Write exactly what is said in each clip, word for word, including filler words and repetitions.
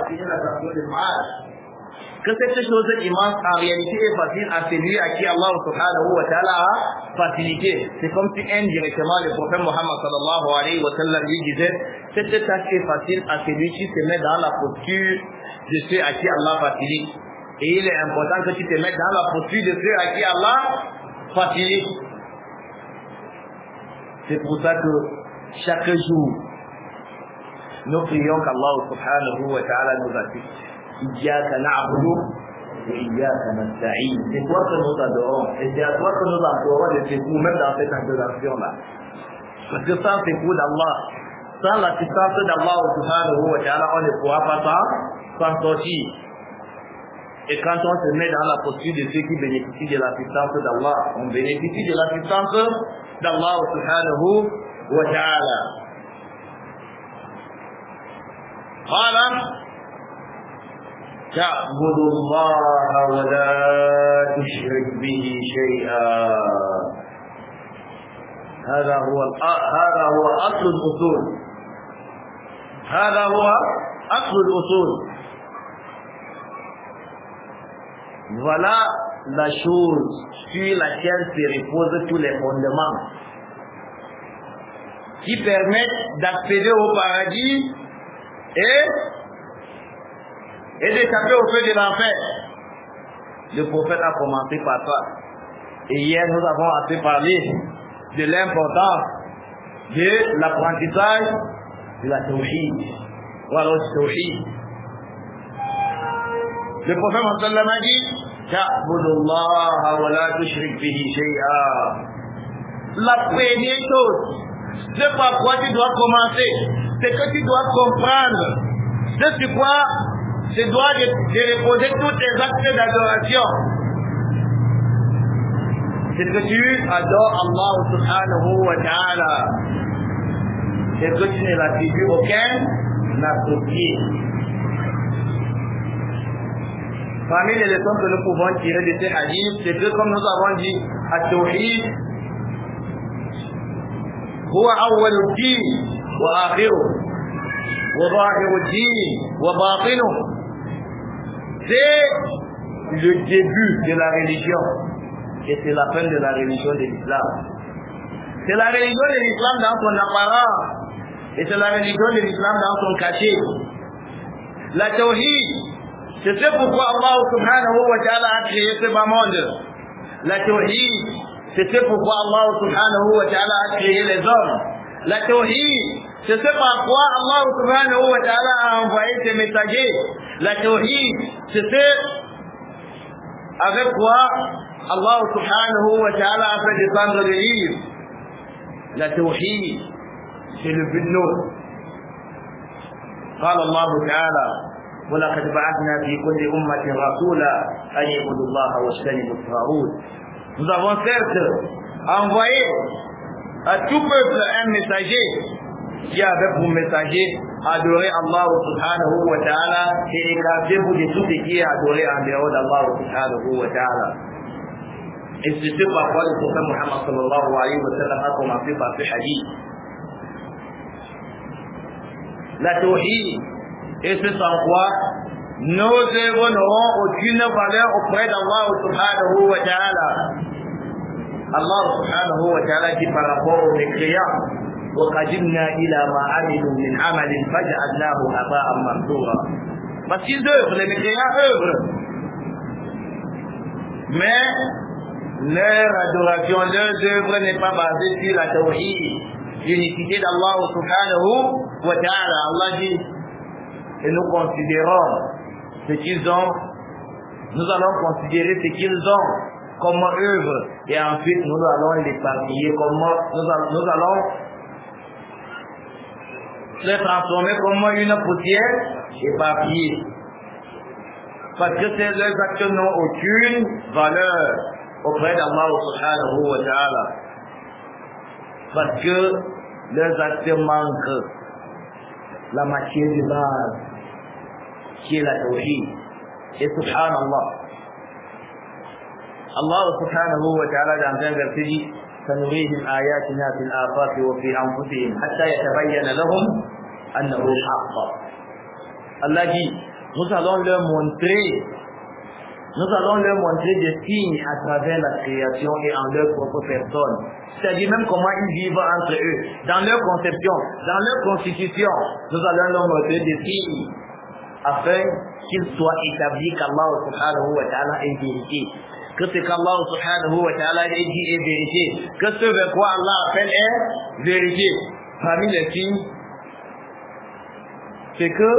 faciliter la façon de mal. Que cette chose immense en réalité est facile à celui à qui Allah subhanahu wa ta'ala a facilité. C'est comme si indirectement le prophète Mohammed sallallahu alayhi wa sallam lui disait cette tâche est facile à celui qui se met dans la posture de ceux à qui Allah facilite. Et il est important que tu te mettes dans la posture de ceux à qui Allah facilite. C'est pour ça que chaque jour, nous prions qu'Allah subhanahu wa ta'ala nous assiste. Iyyaka na'budu wa iyyaka nasta'in. C'est toi que nous adorons et c'est à toi que nous implorons de secours même dans cette adoration-là. Parce que sans secours d'Allah, sans l'assistance d'Allah subhanahu wa ta'ala, on ne pourra pas s'en sortir. Et quand on se met dans la posture de ceux qui bénéficient de l'assistance d'Allah, on bénéficie de l'assistance d'Allah subhanahu wa ta'ala. Qala تعبد الله ولا تشرك به شيئا. هذا هو هذا هو أصل الأصول. هذا هو أصل الأصول. Voilà la chose sur laquelle se reposent tous les fondements qui permettent d'accéder au paradis et et d'échapper au feu de l'enfer. Le prophète a commencé par ça. Et hier, nous avons assez parlé de l'importance de l'apprentissage de la tawhid. Voilà le tawhid. Le prophète sallallahu alayhi wa sallam a dit Ta'budullaha wa la tushrik bihi shay'a. La première chose, c'est par quoi tu dois commencer, c'est que tu dois comprendre ce sur quoi tu dois de, de reposer tous tes actes d'adoration. C'est que tu adores Allah subhanahu wa ta'ala. C'est que tu ne l'attribues aucun associé. Parmi les leçons que nous pouvons tirer de ces hadiths, c'est que comme nous avons dit, at-tawhid huwa awwalud din wa akhiruh wa zahirud din wa batinuh. C'est le début de la religion et c'est la fin de la religion de l'islam. C'est la religion de l'islam dans son apparence et c'est la religion de l'islam dans son cachet. La tawhid, c'est ce pourquoi Allah subhanahu wa ta'ala a créé ce bas monde. La tawhid, c'est ce pourquoi Allah subhanahu wa ta'ala a créé les hommes. La tawhid, c'est ce par quoi Allah subhanahu wa ta'ala a envoyé ses messagers. La tawhid, c'est ce avec quoi Allah subhanahu wa ta'ala a fait descendre les livres. La tawhid, c'est le but de nous. قال الله تعالى ولقد بعثنا في كل أمة رسولا أن يعبدوا الله واجتنبوا الطاغوت. Nous avons certes envoyé à tout peuple un messager qui avait pour messager adorer Allah subhanahu wa ta'ala et écarter-vous de tout ce qui est adoré en dehors d'Allah subhanahu wa ta'ala. Et c'est ce par quoi le prophète Muhammad sallallahu alayhi wa sallam a commencé par ce hadith. La tawhid, et c'est sans quoi nos œuvres n'auront aucune valeur auprès d'Allah subhanahu wa ta'ala. Allah subhanahu wa ta'ala dit par rapport aux mécréants وَقَدِمْنَا إِلَى مَا عَمِلُوا مِنْ عَمَلٍ فَجَعَلْنَاهُ هَبَاءً مَنْثُورًا. Parce qu'ils œuvrent, les mécréants œuvrent. Mais leur adoration, leur œuvre n'est pas basée sur la tawhid, l'unicité d'Allah subhanahu wa ta'ala. Allah dit, et nous considérons ce qu'ils ont, nous allons considérer ce qu'ils ont comme œuvre, et ensuite nous allons l'éparpiller, comme nous allons, nous allons les transformer comme une poussière éparpillée. Parce que ces leurs actes n'ont aucune valeur auprès d'Allah subhanahu wa ta'ala. Parce que leurs actes manquent la matière de base, qui est la tawhid. Et subhanallah, Allah subhanahu wa ta'ala dans un verset dit سنريهم آياتنا في الآفاق وفي أنفسهم حتى يتبين لهم أنه الحق. Allah dit, nous allons leur montrer, nous allons leur montrer des signes à travers la création et en leur propre personne. C'est-à-dire même comment ils vivent entre eux, dans leur conception, dans leur constitution. Nous allons leur montrer des signes afin qu'ils soient établis qu'Allah subhanahu wa ta'ala est vérité. Que ce qu'Allah subhanahu wa ta'ala est dit est vérité. Que ce vers quoi Allah appelle est vérité. Parmi les signes, c'est que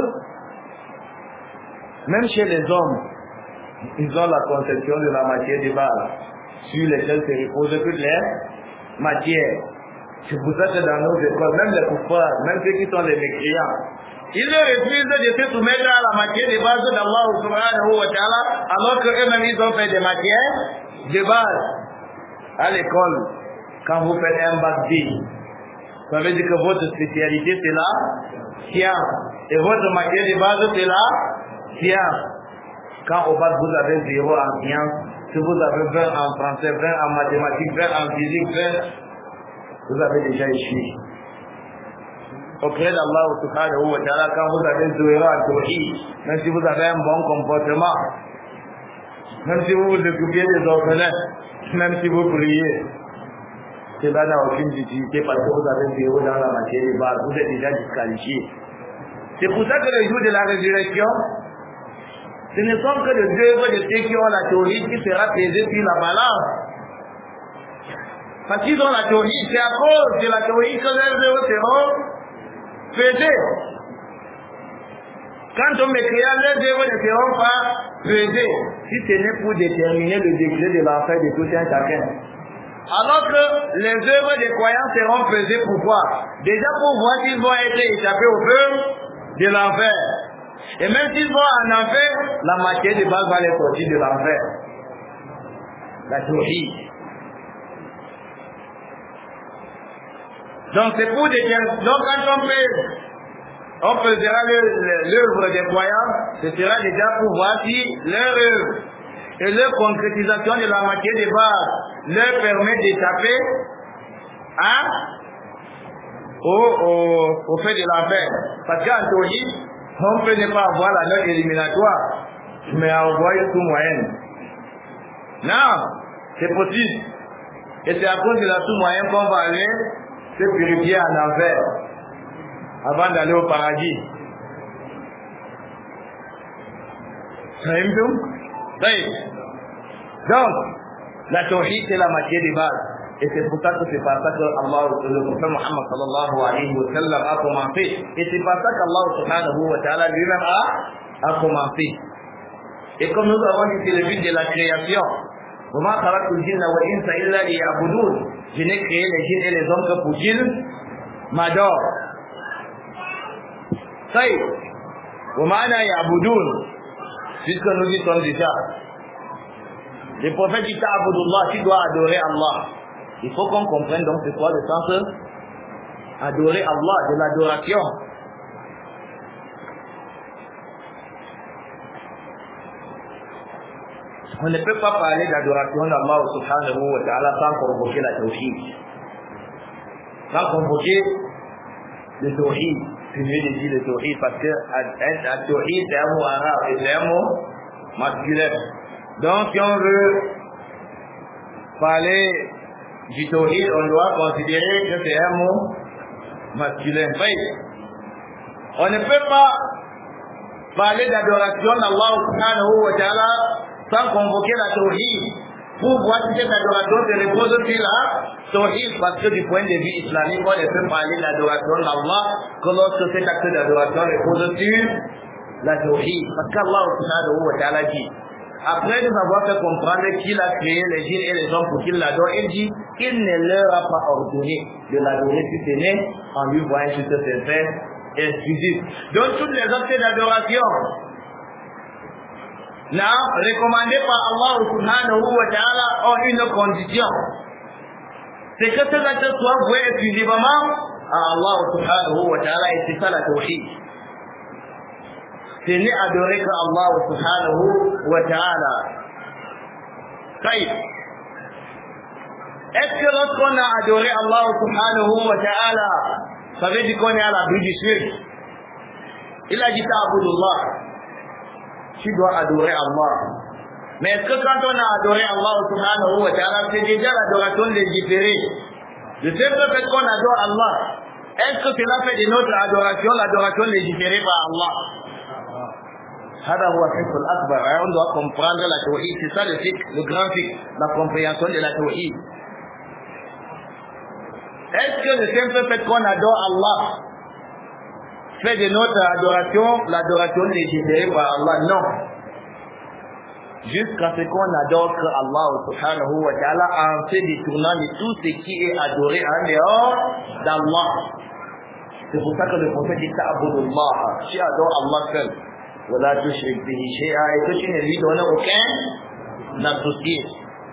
même chez les hommes, ils ont la conception de la matière de base sur laquelle se reposent toutes les matières. C'est pour ça que dans nos écoles, même les kuffars, même ceux qui sont les mécréants, ils refusent de se soumettre à la matière de base d'Allah subhanahu wa ta'ala, alors qu'eux-mêmes ils ont fait des matières de base. À l'école, quand vous faites un bac B, ça veut dire que votre spécialité c'est la science. Et votre matière de base c'est la science. Quand au bac vous avez zéro en science, si vous avez vingt en français, vingt en mathématiques, vingt en physique, vingt, vous avez déjà échoué. Auprès d'Allah subhanahu wa ta'ala, quand vous avez zéro en tawhid, même si vous avez un bon comportement, même si vous vous occupez des orphelins, même si vous priez, cela n'a aucune utilité parce que vous avez zéro dans la matière de base, vous êtes déjà disqualifié. C'est pour ça que le jour de la résurrection, ce ne sont que les œuvres de ceux qui ont la théorie qui sera pesée sur la balance. Parce qu'ils ont la théorie, c'est à cause de la théorie que leurs œuvres seront pesées. Quand on m'écrit, leurs œuvres ne seront pas pesées, si ce n'est pour déterminer le degré de l'enfer de tout un chacun. Alors que les œuvres des croyants seront pesées pour quoi? Déjà pour voir s'ils vont être échappés au feu de l'enfer. Et même s'ils vont en enfer, la matière de base va les sortir de l'enfer. La théorie. Donc c'est pour des... Donc quand on pèse, on pesera l'œuvre des croyants, ce sera déjà pour voir si leur œuvre et leur concrétisation de la matière de base leur permet d'échapper hein, au, au, au fait de l'enfer. Parce qu'en théorie, on peut ne pas avoir la note éliminatoire, mais avoir une sous-moyenne. Non, c'est possible. Et c'est à cause de la sous-moyenne qu'on va aller se purifier en enfer avant d'aller au paradis. Donc, la tawhid c'est la matière de base. Et c'est pour ça que c'est par ça que Allah, le prophète Muhammad sallallahu alayhi wa sallam a commencé. Et c'est par ça qu'Allah subhanahu wa ta'ala lui-même a, a commencé. Et comme nous avons dit, c'est le but de la création. وَمَا خَلَقْتُ الْجِنَّ وَالْإِنسَ إِلَّا لِيَعْبُدُونَ. Je n'ai créé les djinns et les hommes que pour qu'ils m'adorent. Ça y est. وَمَا يَعْبُدُونَ. Puisque nous y sommes déjà. Le prophète dit Ta'abudullah, tu dois adorer Allah. Il faut qu'on comprenne donc c'est quoi le sens adorer Allah, de l'adoration. On ne peut pas parler d'adoration d'Allah subhanahu wa ta'ala sans convoquer la tawhid. Sans convoquer le tawhid. C'est mieux de dire le tawhid parce que la tawhid c'est un mot arabe et c'est un mot masculin. Donc si on veut parler du tawhid, on doit considérer que c'est un mot masculin. On ne peut pas parler d'adoration d'Allah subhanahu wa ta'ala sans convoquer la tawhid pour voir si cette adoration se repose sur la tawhid, parce que du point de vue islamique, on ne peut parler de l'adoration d'Allah que lorsque cet acte d'adoration repose sur la tawhid. Parce qu'Allah subhanahu wa ta'ala dit, après nous avoir fait comprendre qu'il a créé les djinns et les hommes pour qu'ils l'adorent, il dit qu'il ne leur a pas ordonné de l'adorer si ce n'est en lui voyant juste ses faits exclusifs. Donc toutes les actes d'adoration là, recommandés par Allah subhanahu wa ta'ala ont une condition. C'est que ces actes soient voués exclusivement à Allah subhanahu wa ta'ala et c'est ça la tawhid. C'est n'est adoré que Allah subhanahu wa ta'ala. Est-ce que lorsqu'on a adoré Allah subhanahu wa ta'ala, ça veut dire qu'on est à l'abri du shirk? Il a dit ta'abudullah. tu dois adorer Allah. Mais est-ce que quand on a adoré Allah subhanahu wa ta'ala, c'est déjà l'adoration légiférée? Le simple fait qu'on adore Allah, est-ce que cela fait de notre adoration l'adoration légiférée par Allah? هذا هو الفقه الأكبر. On doit comprendre la tawhid. C'est ça le fiqh, le grand fiqh, la compréhension de la tawhid. Est-ce que le simple fait qu'on adore Allah fait de notre adoration l'adoration légiférée par Allah? Non. Jusqu'à ce qu'on adore que Allah subhanahu wa ta'ala en se détournant de tout ce qui est adoré en dehors d'Allah. C'est pour ça que le prophète dit Ta'budullah, tu adores Allah seul. Voilà, tu shrik bihi shay'a, et que tu ne lui donnes aucun associé.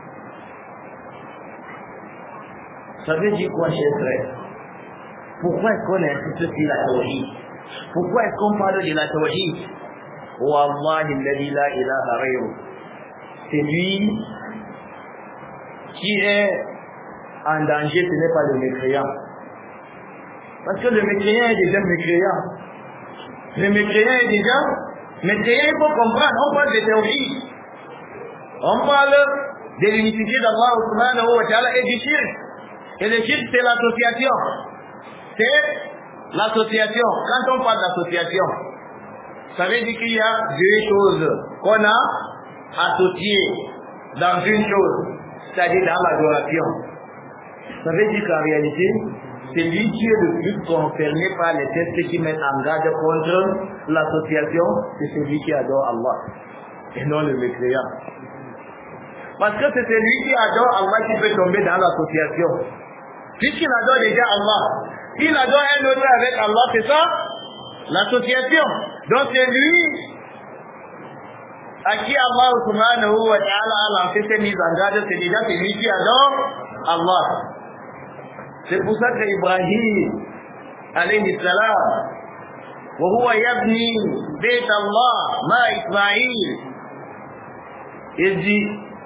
Ça veut dire quoi, chers frères? Pourquoi est-ce qu'on insiste sur la tawhid? Pourquoi est-ce qu'on parle de la tawhid? Wallahi alladhi la ilaha ghayruh. C'est lui qui est en danger, ce n'est pas le mécréant. Parce que le mécréant est déjà mécréant. Le mécréant est déjà mécréant, il faut comprendre. On parle de théorie. On parle de l'unicité d'Allah subhanahu wa ta'ala et du shirk. Et le shirk, c'est l'association. C'est l'association. Quand on parle d'association, ça veut dire qu'il y a deux choses qu'on a associées dans une chose, c'est-à-dire dans l'adoration. Ça veut dire qu'en réalité, c'est lui qui est le plus concerné par les textes qui mettent en garde contre l'association, c'est celui qui adore Allah, et non le mécréant. Parce que c'est celui qui adore Allah qui peut tomber dans l'association. Puisqu'il adore déjà Allah, il adore un autre avec Allah, c'est ça l'association. Donc c'est lui à qui Allah subhanahu wa ta'ala a lancé ses mises en garde, c'est déjà celui qui adore Allah. C'est pour ça que Ibrahim alayhi salam wa huwa yabni bayt Allah ma Ismaïl, il dit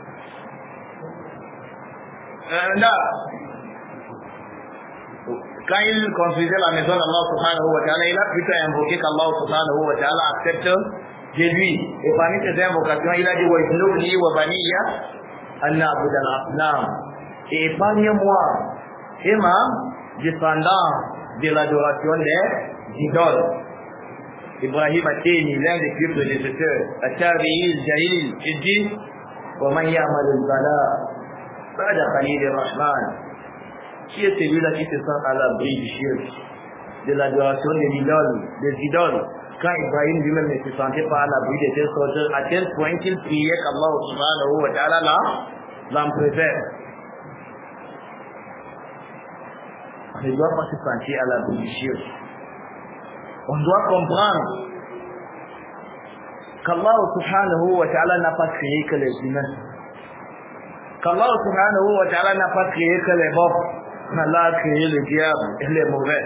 euh, là, quand il construisait la maison d'Allah subhanahu wa ta'ala, il a plutôt invoqué qu'Allah subhanahu wa ta'ala accepte de lui. Et parmi ses invocations, il a dit wa ibnubni wa baniya an na'budu al-asnam. Et épargne-moi et ma descendance de l'adoration des idoles. Ibrahim Ateni, l'un des plus prédécesseurs, At-Tabi'il, Jahil, il dit wa man ya'mal al-bala ba'da khalil ar-Rahman. Qui est celui-là qui se sent à l'abri du shirk, de l'adoration des idoles, des idoles, quand Ibrahim lui-même ne se sentait pas à l'abri de telle sorte, à tel point qu'il priait qu'Allah subhanahu wa ta'ala l'en préserve. On ne doit pas se sentir à l'abri du shirk. On doit comprendre qu'Allah subhanahu wa ta'ala n'a pas créé que les humains. Qu'Allah subhanahu wa ta'ala n'a pas créé que les bons. Allah a créé le diable et les mauvais.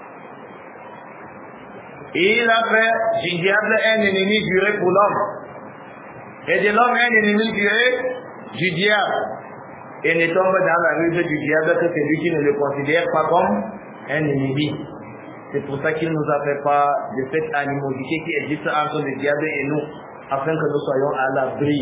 Et il a fait du diable un ennemi juré pour l'homme. Et de l'homme un ennemi juré du diable. Et ne tombe dans la ruse du diable que celui qui ne le considère pas comme un ennemi. C'est pour ça qu'il ne nous a fait pas de cette animosité qui existe entre le diable et nous, afin que nous soyons à l'abri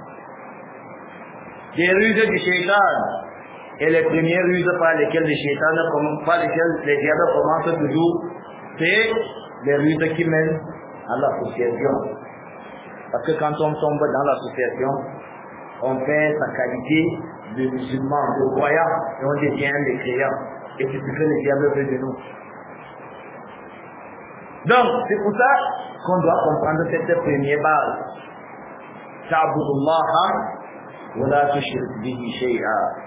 des ruses du shaitan. Et les premières ruses par lesquelles les shaitan, par lesquelles les diables commencent toujours, c'est les ruses qui mènent à l'association. Parce que quand on tombe dans l'association, on perd sa qualité de musulman, de croyant, et on devient des créants. Et c'est ce que le diable veut de nous. Donc, c'est pour ça qu'on doit comprendre cette première base. Ta'budullaha wa la tushrik bihi shay'a.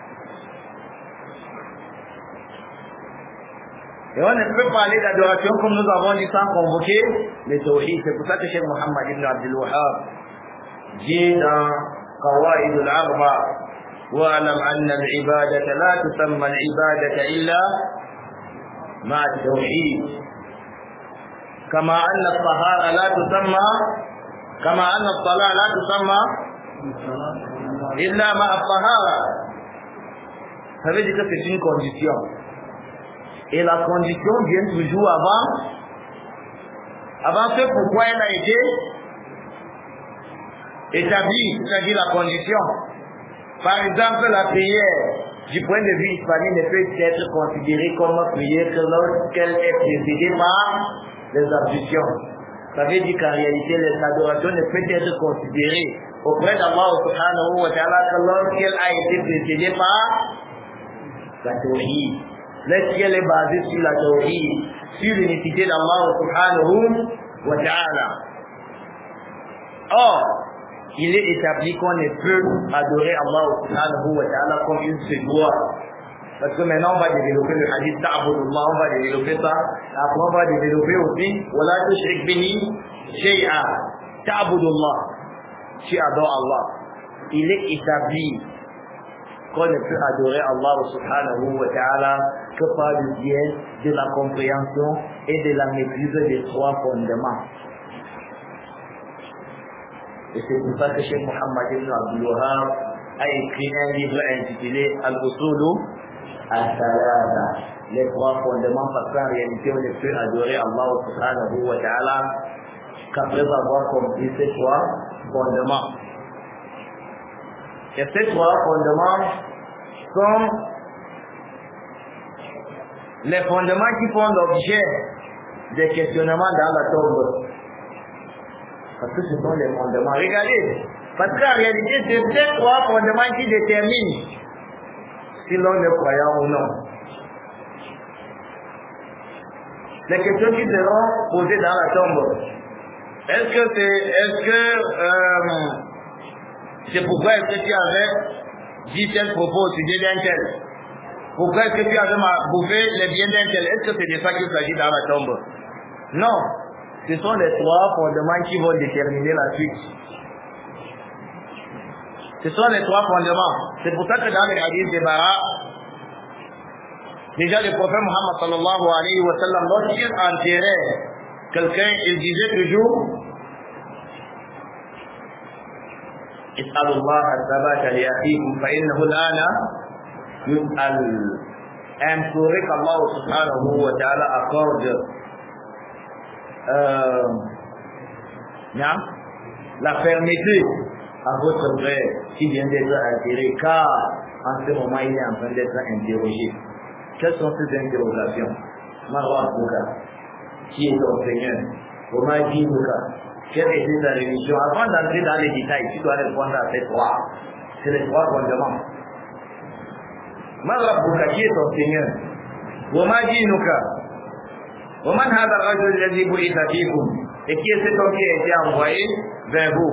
Et on ne peut parler d'adoration comme nous avons dit sans convoquer les tawhid. C'est pour ça que Cheikh Mohammed ibn Abdul Wahhab dit dans Qawaid al-Arba wa'lam anna al-ibadata la tusamma al-ibadata illa ma'a al-tawhid. Kama anna al-tahara la tusamma kama anna al-salah la tusamma illa ma'a al-tahara. Ça veut dire que c'est une condition. Et la condition vient toujours avant, avant ce pourquoi elle a été établi, c'est-à-dire la condition. Par exemple, la prière, du point de vue hispanique, ne peut être considérée comme prière que lorsqu'elle est précédée par les ablutions. Ça veut dire qu'en réalité, l'adoration ne peut être considérée auprès d'Allah subhanahu wa ta'ala que lorsqu'elle a été précédée par la tawhid. Lorsqu'elle est basée sur la tawhid, sur l'unicité d'Allah subhanahu wa ta'ala. Or, il est établi qu'on ne peut adorer Allah subhanahu wa ta'ala comme il se doit. Parce que maintenant on va développer le hadith ta'budullah, on va développer ça. Après on va développer aussi wala tushrik bihi shay'a. Ta'budullah, tu adores Allah. Il est établi qu'on ne peut adorer Allah subhanahu wa ta'ala que par le biais de la compréhension et de la maîtrise des trois fondements. Et c'est pour ça que Cheikh Mohammed ibn Abdul Wahhab a écrit un livre intitulé Al-Usulu Al-Thalatha, les trois fondements, parce qu'en réalité on ne peut adorer Allah subhanahu wa ta'ala qu'après avoir compris ces trois fondements. Et ces trois fondements sont les fondements qui font l'objet des questionnements dans la tombe. Parce que ce sont les fondements. Regardez, parce qu'en réalité, c'est ces trois fondements qui déterminent si l'on est croyant ou non. Les questions qui seront posées dans la tombe. Est-ce que c'est, est-ce que, euh, c'est pourquoi est-ce que tu avais dit tel propos au sujet d'un tel? Pourquoi est-ce que tu avais bouffé les biens d'un tel? Est-ce que c'est de ça qu'il s'agit dans la tombe? Non. Ce sont les trois fondements qui vont déterminer la suite. Ce sont les trois fondements. C'est pour ça que dans les hadiths de Bara, déjà le prophète Muhammad sallallahu alayhi wa sallam, lorsqu'il enterrait quelqu'un, il disait toujours Is'alullah al-thabata li'aqikum fa'innahu al-ana yus'al. Implorez qu'Allah subhanahu wa ta'ala accorde Euh, non, la fermeté à votre frère qui vient d'être enterré, car en ce moment il est en train d'être interrogé. Quelles sont ces interrogations? Marwa Bouka, qui est ton Seigneur? Comment dit Bouka? Quelle était ta religion? Avant d'entrer dans les détails, tu dois répondre à ces trois. C'est les trois fondements. Marwa Bouka, qui est ton Seigneur? Comment dit Bouka? ومن هذا الرجل الذي بعث فيكم? Et qui est cet homme qui a été envoyé vers vous?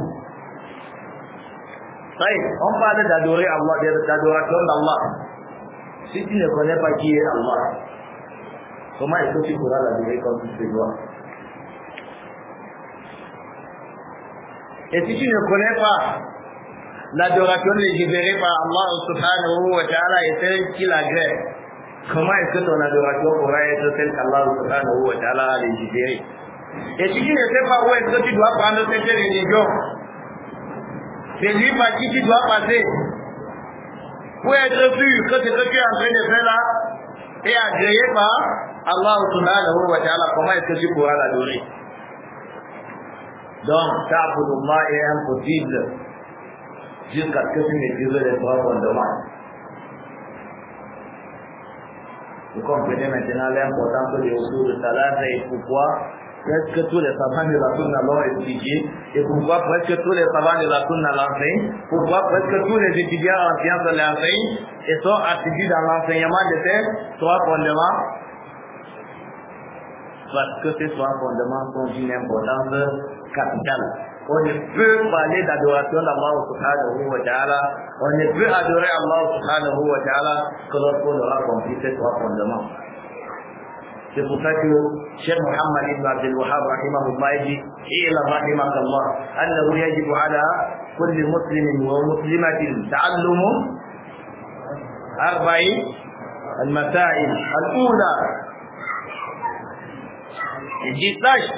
On parle d'adorer Allah, d'adoration d'Allah. Si tu ne connais pas qui est Allah, comment est-ce que tu pourras l'adorer comme tu te dois? Et si tu ne connais pas l'adoration légiférée par Allah subhanahu wa ta'ala et celle qui l'agrée, comment est-ce que ton adoration pourra être celle qu'Allah subhanahu wa ta'ala a légiférée? Et si tu ne sais pas où est-ce que tu dois prendre cette religion, c'est lui par qui tu dois passer pour être sûr que ce que tu es en train de faire là est agréé par Allah subhanahu wa ta'ala, comment est-ce que tu pourras l'adorer? Donc, ta'budullah est impossible jusqu'à ce que tu maîtrises les trois fondements. Vous comprenez maintenant l'importance de l'usul de Salat et pourquoi presque tous les savants de la Sunna l'ont expliqué et pourquoi presque tous les savants de la Sunna l'enseignent, pourquoi presque tous les étudiants en sciences l'enseignent et sont assidus dans l'enseignement de ces trois fondements. Parce que ces trois fondements sont d'une importance capitale. On ne peut parler d'adoration d'Allah subhanahu wa ta'ala, on ne peut adorer Allah subhanahu wa ta'ala que lorsqu'on aura compris ces trois fondements. C'est pour ça que Cheikh Mohammed ibn Abdul Wahhab rahimahullah dit إِلَى رَحِمَكَ اللَّهِ أَنَّهُ يَجِبُ عَلَى كُلِّ مُسْلِمٍ وَمُسْلِمَةٍ تَعَلُّمُ أَرْبَعِ الْمَسَائِلِ الْأُولَى. Il dit sache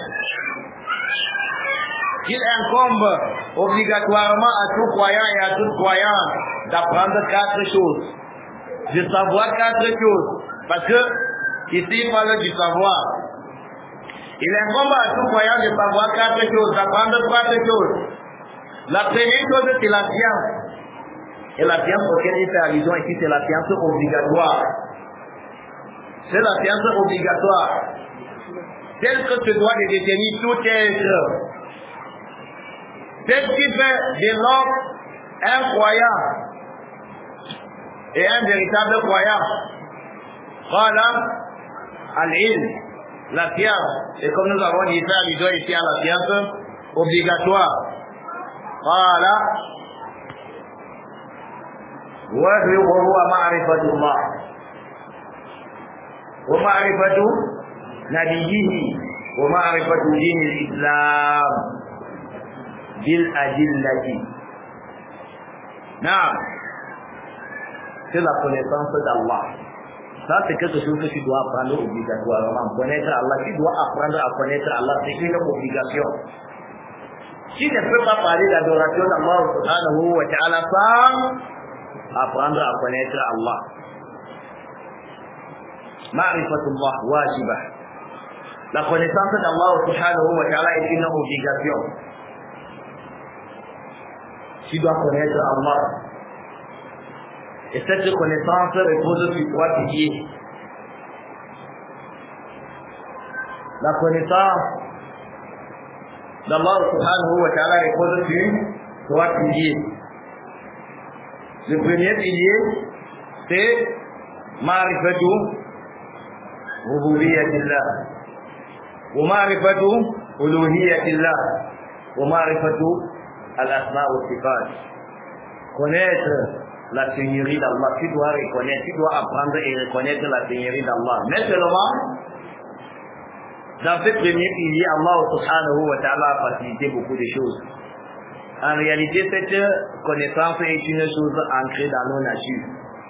qu'il incombe obligatoirement à tout croyant et à toute croyante d'apprendre quatre choses, de savoir quatre choses, parce que ici il parle du savoir. Il incombe à tout croyant de savoir quatre choses, d'apprendre quatre choses. La première chose, c'est la science. Et la science auquel il fait allusion ici, c'est la science obligatoire. C'est la science obligatoire. Tel que se doit de détenir tout être. C'est ce qui fait de l'homme un croyant et un véritable croyant. Voilà, al-ilm, la science. Et comme nous avons dit ça, allusion ici à la science obligatoire. Voilà. وهو معرفة الله ومعرفة نبيه ومعرفة دين الإسلام بالأدلة. نعم, c'est la connaissance d'Allah. Ça, c'est quelque chose que tu dois apprendre obligatoirement. Connaître Allah, tu dois apprendre à connaître Allah, c'est une obligation. Tu ne peux pas parler d'adoration d'Allah subhanahu wa ta'ala sans apprendre à connaître Allah. Ma'rifatullah wajibah. La connaissance d'Allah subhanahu wa ta'ala est une obligation. Tu dois connaître Allah. Et cette connaissance repose sur trois piliers. La connaissance d'Allah subhanahu wa ta'ala repose sur trois piliers. Le premier pilier, c'est ma'rifatu rububiyyatillah, wa ma'rifatu uluhiyyatillah, wa ma'rifatu al-asma' wa sifat. Connaître la seigneurie d'Allah, tu dois reconnaître, tu dois apprendre et reconnaître la seigneurie d'Allah. Mais seulement, dans ce premier pilier, Allah subhanahu wa ta'ala a facilité beaucoup de choses. En réalité, cette connaissance est une chose ancrée dans nos natures.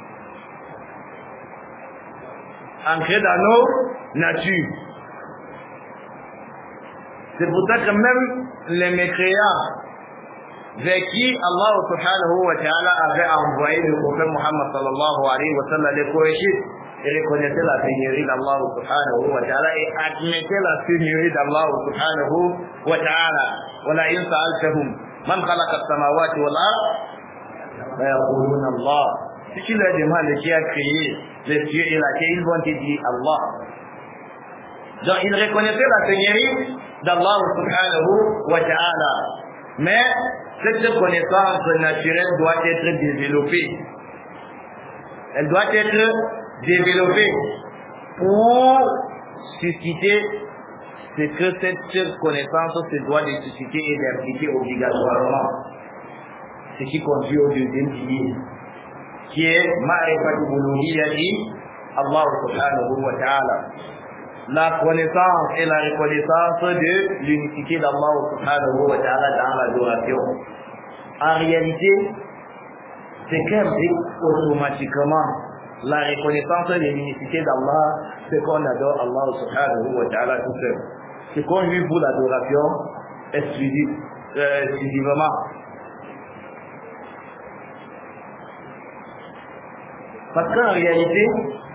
Ancrée dans nos natures. C'est pour ça que même les mécréants vers qui Allah subhanahu wa ta'ala avait envoyé le prophète Muhammad sallallahu alayhi wa sallam, les Qurayshites, et reconnaissaient la seigneurie d'Allah subhanahu wa ta'ala et admettaient la seigneurie d'Allah subhanahu wa ta'ala. Wala in sa'altahum man khalaqa as-samawati wal ard la yaquluna Allah. Si tu leur demandes qui a créé les cieux et la terre, ils vont te dire Allah. Donc ils reconnaissaient la seigneurie d'Allah subhanahu wa ta'ala. Mais cette connaissance naturelle doit être développée. Elle doit être développée pour susciter ce que cette connaissance se doit de susciter et d'impliquer obligatoirement. Ce qui conduit au deuxième pilier, qui est ma'rifatu uluhiyyati Allah subhanahu wa ta'ala. La connaissance et la reconnaissance de l'unicité d'Allah subhanahu wa ta'ala dans l'adoration. En réalité, c'est qu'implique automatiquement la reconnaissance de l'unicité d'Allah, c'est qu'on adore Allah subhanahu wa ta'ala tout seul. C'est qu'on lui pour l'adoration exclusive, euh, exclusivement. Parce qu'en réalité,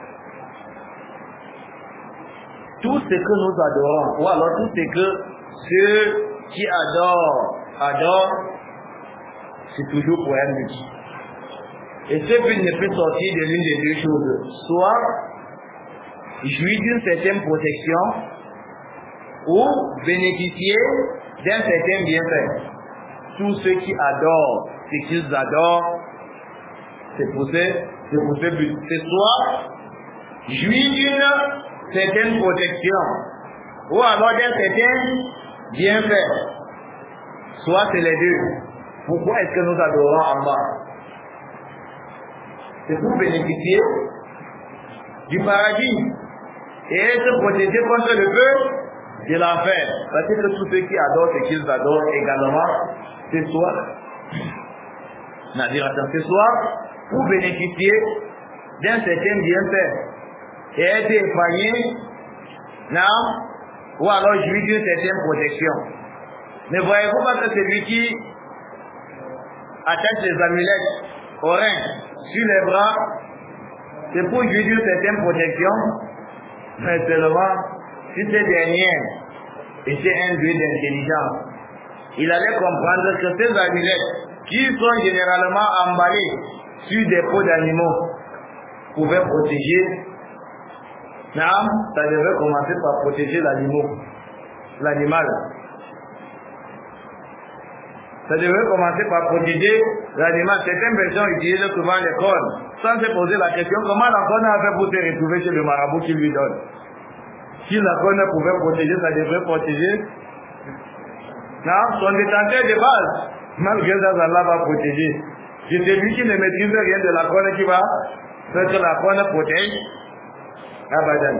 tout ce que nous adorons, ou alors tout ce que ceux qui adorent, adorent, c'est toujours pour un but. Et ce but ne peut sortir de l'une des deux choses. Soit jouir d'une certaine protection, ou bénéficier d'un certain bienfait. Tous ceux qui adorent ce qu'ils adorent, c'est pour ce, c'est pour ce but. C'est soit jouir d'une certaine protection, ou alors d'un certain bienfait. Soit c'est les deux. Pourquoi est-ce que nous adorons Allah? C'est pour bénéficier du paradis et être protégé contre le feu de l'enfer. Parce que tous ceux qui adorent ce qu'ils adorent également, c'est soit, c'est soit pour bénéficier d'un certain bienfait et être épargné, non, ou alors jouir d'une certaine protection. Ne voyez-vous pas que celui qui attache les amulettes aux reins sur les bras, c'est pour jouir d'une certaine protection, mais seulement si ces derniers étaient un dieu d'intelligence, il allait comprendre que ces amulettes, qui sont généralement emballées sur des peaux d'animaux, pouvaient protéger. Non, ça devait commencer par protéger l'animal. L'animal. Ça devait commencer par protéger l'animal. Certaines personnes utilisent souvent les cornes, sans se poser la question comment la corne a fait pour se retrouver chez le marabout qui lui donne. Si la corne pouvait protéger, ça devrait protéger. Non, son détenteur de base, malgré ça, Allah va protéger. C'est celui qui ne maîtrise rien de la corne qui va faire que la corne protège. Abadan.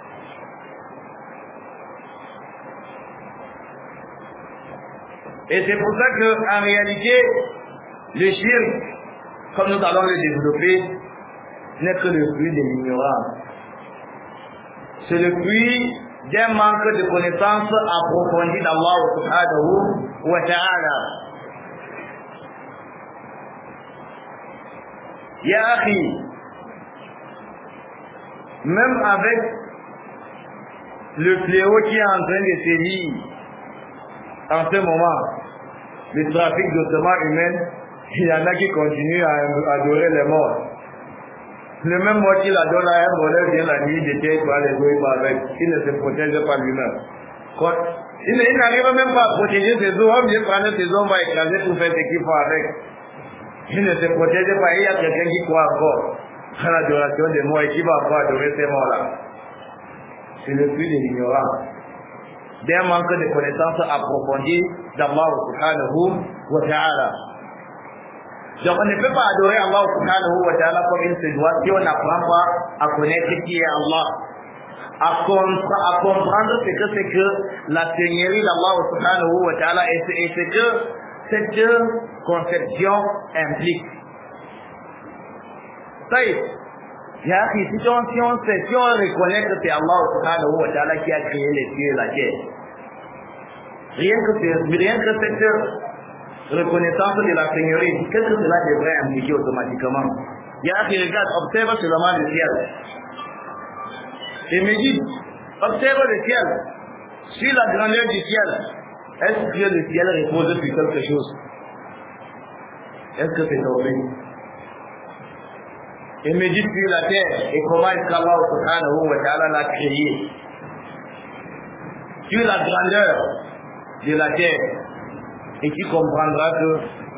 Et c'est pour ça qu'en réalité, le shirk, comme nous allons le développer, n'est que le fruit de l'ignorance. C'est le fruit d'un manque de connaissances approfondies d'Allah subhanahu wa ta'ala. Ya akhi, même avec le fléau qui est en train de sévir en ce moment, le trafic d'ossements humains, il y en a qui continuent à adorer les morts. Le même mort qu'il adore là, un voleur vient la nuit de tête, va les jouer avec, il ne se protège pas lui-même. Il, il n'arrive même pas à protéger ses os, on vient prendre ses os, on va écraser pour faire ce qu'il faut avec. Il ne se protège pas, il y a quelqu'un qui croit encore à l'adoration des morts et qui va encore adorer ces morts-là. C'est le fruit de l'ignorance, d'un manque de connaissances approfondies d'Allah subhanahu wa ta'ala. Donc on ne peut pas adorer Allah subhanahu wa ta'ala comme il se doit si on n'apprend pas à connaître qui est Allah, à, compre à comprendre ce que c'est que la seigneurie d'Allah subhanahu wa ta'ala et ce que cette conception implique. Ça y est, si on, si on sait, si on reconnaît que c'est Allah subhanahu wa ta'ala qui a créé les cieux et la terre, rien que, rien que cette reconnaissance de la seigneurie, qu'est-ce que cela devrait impliquer automatiquement? Il y a qui regarde, observe seulement le ciel. Et médite, observe le ciel. Sur la grandeur du ciel, est-ce que le ciel repose sur quelque chose? Est-ce que c'est tombé? Et médite sur la terre et comment est-ce qu'Allah subhanahu wa ta'ala l'a créé. Sur la grandeur de la terre. Et tu comprendras que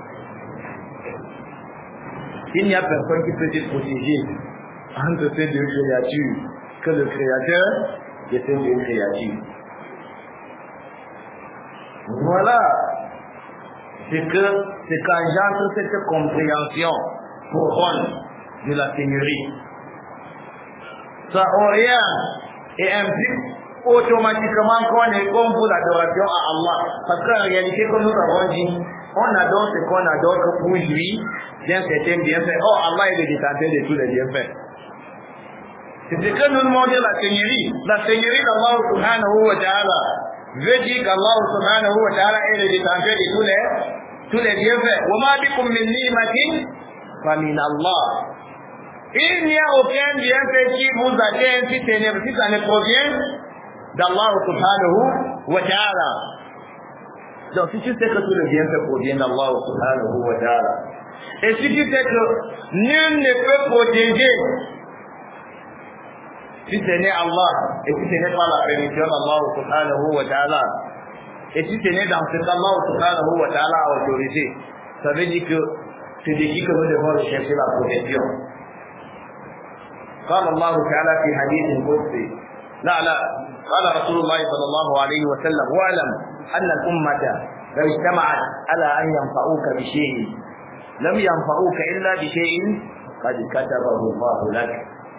il n'y a personne qui peut te protéger entre ces deux créatures que le Créateur et ces deux créatures. Voilà ce que c'est qu'engendre cette compréhension profonde de la Seigneurie. Ça oriente et implique automatiquement qu'on est bon pour l'adoration à Allah. Parce qu'en réalité, comme nous avons dit, on adore ce qu'on adore que pour lui, d'un certain bienfait. Oh, Allah est le détenteur de tous les bienfaits. C'est ce que nous demandons la Seigneurie. La Seigneurie d'Allah subhanahu wa ta'ala veut dire qu'Allah subhanahu wa ta'ala est le détenteur de tous les, tous les bienfaits. وَمَا بِكُم مِّن نِّعْمَةٍ فَمِنَ اللَّهِ. Il n'y a aucun bienfait qui vous atteint si ça ne provient d'Allah subhanahu wa ta'ala. Donc si tu sais que tout le bienfait provient d'Allah subhanahu wa ta'ala, et si tu sais que nul ne peut protéger si ce n'est Allah, et si ce n'est pas la permission d'Allah subhanahu wa ta'ala, et si ce n'est dans ce qu'Allah subhanahu wa ta'ala a autorisé, ça veut dire que c'est de qui que nous devons rechercher la protection. قال الله تعالى في حديث قدسي لا لا قال رسول الله صلى الله عليه وسلم واعلم أن الأمة لو اجتمعت على أن ينفعوك بشيء لم ينفعوك إلا بشيء قد كتبه الله لك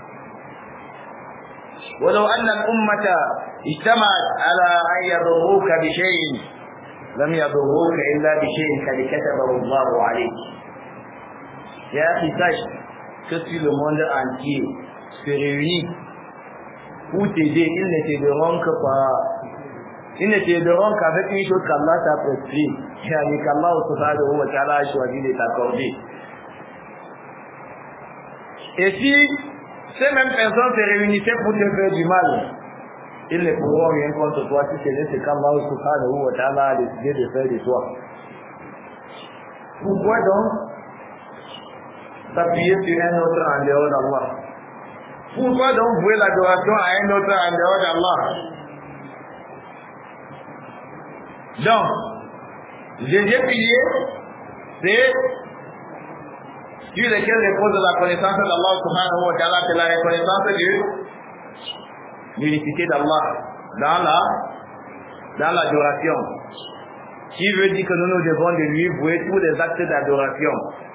ولو أن الأمة اجتمعت على أن يضروك بشيء لم يضروك إلا بشيء قد كتبه الله عليك. يا أخي sache que si le monde entier se réunit pour t'aider, ils ne t'aideront que par ils ne t'aideront qu'avec une chose qu'Allah t'a prescrit, et qu'Allah subhanahu wa ta'ala a choisi de t'accorder. Et si ces mêmes personnes se réunissaient pour te faire du mal, ils ne pourront rien contre toi si ce n'est ce qu'Allah subhanahu wa ta'ala a décidé de faire de toi. Pourquoi donc s'appuyer sur un autre en dehors d'Allah? Pourquoi donc vouer l'adoration à un autre en dehors d'Allah? Donc, le deuxième pilier, c'est sur lequel repose la connaissance d'Allah subhanahu wa ta'ala, c'est la reconnaissance de l'unicité d'Allah dans la dans l'adoration. Qui veut dire que nous nous devons de lui vouer tous les actes d'adoration.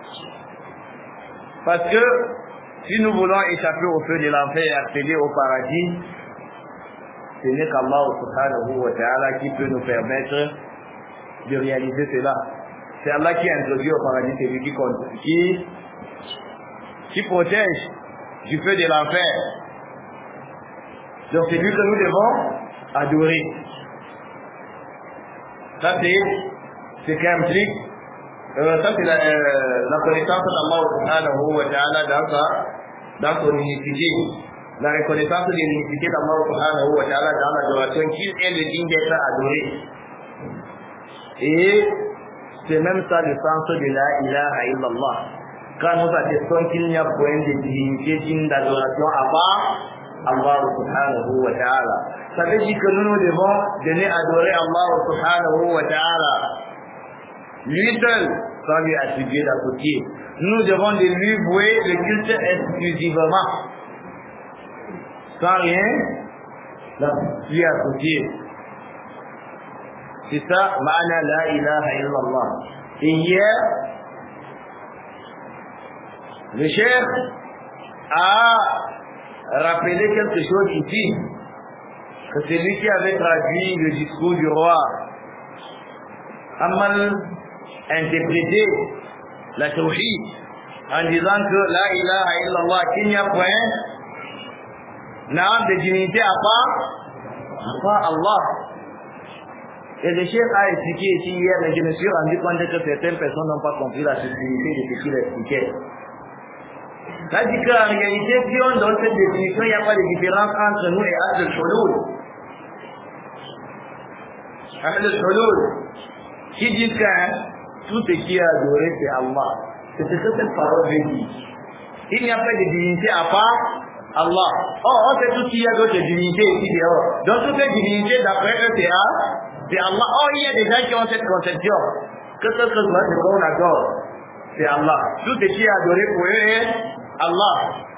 Parce que si nous voulons échapper au feu de l'enfer et accéder au paradis, ce n'est qu'Allah subhanahu wa ta'ala qui peut nous permettre de réaliser cela. C'est Allah qui a introduit au paradis celui qui, qui, qui protège du feu de l'enfer. Donc c'est lui que nous devons adorer. Ça c'est ce qu'implique, euh, ça c'est la, euh, la connaissance d'Allah subhanahu wa ta'ala dans, sa, dans son unicité. La reconnaissance de l'unicité d'Allah subhanahu wa ta'ala dans l'adoration, qu'il est le digne d'être adoré. Et c'est même ça le sens de la ilaha illallah. Quand nous attestons qu'il n'y a point de divinité digne d'adoration à part Allah subhanahu wa ta'ala. Ça veut dire que nous nous devons donner adorer Allah subhanahu wa ta'ala. Lui seul, sans lui attribuer d'associé. Nous devons de lui vouer le culte exclusivement. Sans rien lui associer. C'est ça, ma'ana la ilaha illallah. Et hier, le chef a rappelé quelque chose ici, que c'est lui qui avait traduit le discours du roi, a mal interprété la tawhid en disant que la ilaha illallah, qu'il n'y a point de divinité à part, à part Allah. Et le chef a expliqué ici hier, mais je me suis rendu compte que certaines personnes n'ont pas compris la subtilité de ce qu'il expliquait. C'est-à-dire qu'en réalité, si on donne cette définition, il n'y a pas de différence entre nous et Ahl al-Hulul. Ahl al-Hulul, qui dit que tout ce qui est adoré, c'est Allah. C'est ce que cette parole veut dire. Il n'y a pas de divinité à part Allah. Oh, on sait tout qu'il y a d'autres divinités ici dehors. Donc toutes les divinités, d'après eux, c'est Allah. C'est Allah. Oh, il y a des gens qui ont cette conception. Que ce que qu'on adore, c'est Allah. Tout ce qui est adoré pour eux est Allah.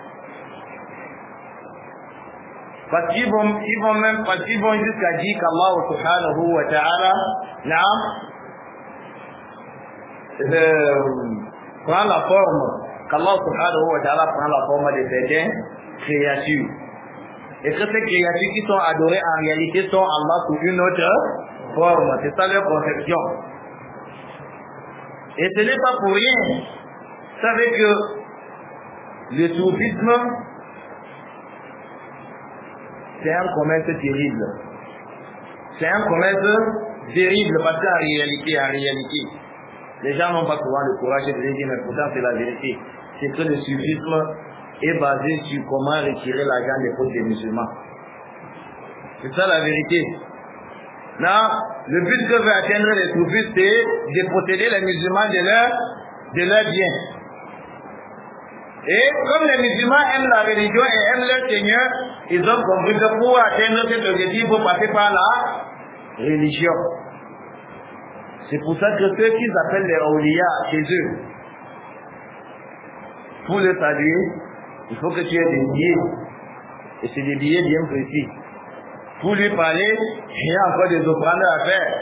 Parce qu'ils vont, ils vont même, parce qu'ils vont jusqu'à dire qu'Allah subhanahu wa ta'ala, naam, prend la forme, qu'Allah subhanahu wa ta'ala prend la forme de certaines créatures. Et que ces créatures qui sont adorées en réalité sont Allah sous une autre forme. C'est ça leur conception. Et ce n'est pas pour rien. Vous savez que le soufisme, c'est un commerce terrible. C'est un commerce terrible parce qu'en réalité, en réalité, les gens n'ont pas souvent le courage de le dire, mais pourtant c'est la vérité. C'est que le soufisme est basé sur comment retirer l'argent des fautes des musulmans. C'est ça la vérité. Non, le but que veut atteindre les soufistes, c'est de posséder les musulmans de leur, de leur bien. Et comme les musulmans aiment la religion et aiment leur Seigneur, ils ont compris que pour atteindre cet objectif, il faut passer par la religion. C'est pour ça que ceux qu'ils appellent les awliya chez eux, pour le saluer, il faut que tu aies des billets. Et c'est des billets bien précis. Pour lui parler, il y a encore des offrandes à faire.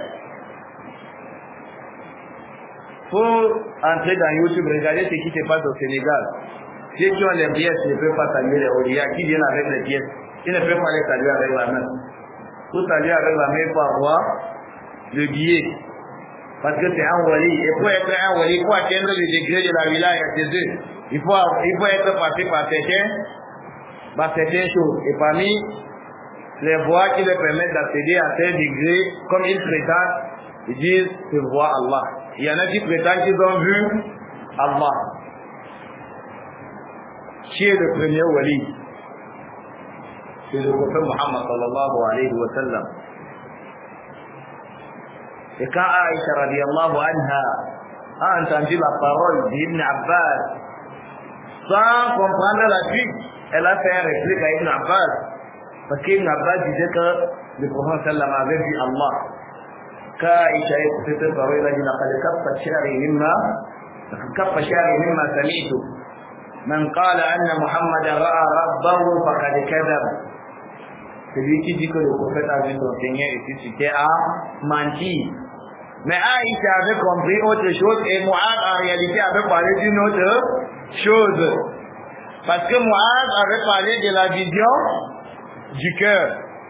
Il faut entrer dans YouTube, regarder ce qui se passe au Sénégal. Ceux qui ont les pièces ne peuvent pas saluer les awliya, qui viennent avec les pièces. Ils ne peuvent pas les saluer avec la main. Pour saluer avec la main, il faut avoir le billet. Parce que c'est un wali. Et pour être un wali, il faut atteindre le degré de la wilaya chez eux. Il faut, il faut être passé par certains, par certaines choses. Et parmi les voies qui leur permettent d'accéder à ces degrés, comme ils prétendent, ils disent c'est voir Allah. Il y en a qui prétendent qu'ils ont vu Allah. Qui est le premier wali? c'est le prophète Muhammad sallallahu alayhi wa sallam. Et quand Aïcha radiallahu anha a entendu la parole d'Ibn Abbas, sans comprendre la suite, elle a fait un réplique à Ibn Abbas, parce qu'Ibn Abbas disait que le prophète sallam avait vu Allah. Quand Aïcha a écouté cette parole, elle a dit لقد كف شعري مما كف شعري مما سمعت من قال أن محمد رأى ربه فقد كذب. Celui qui dit que le prophète a vu son Seigneur et suscité a menti. Mais Aïcha avait compris autre chose et Mu'adh en réalité avait parlé d'une autre chose. Parce que Mu'adh avait parlé de la vision du cœur.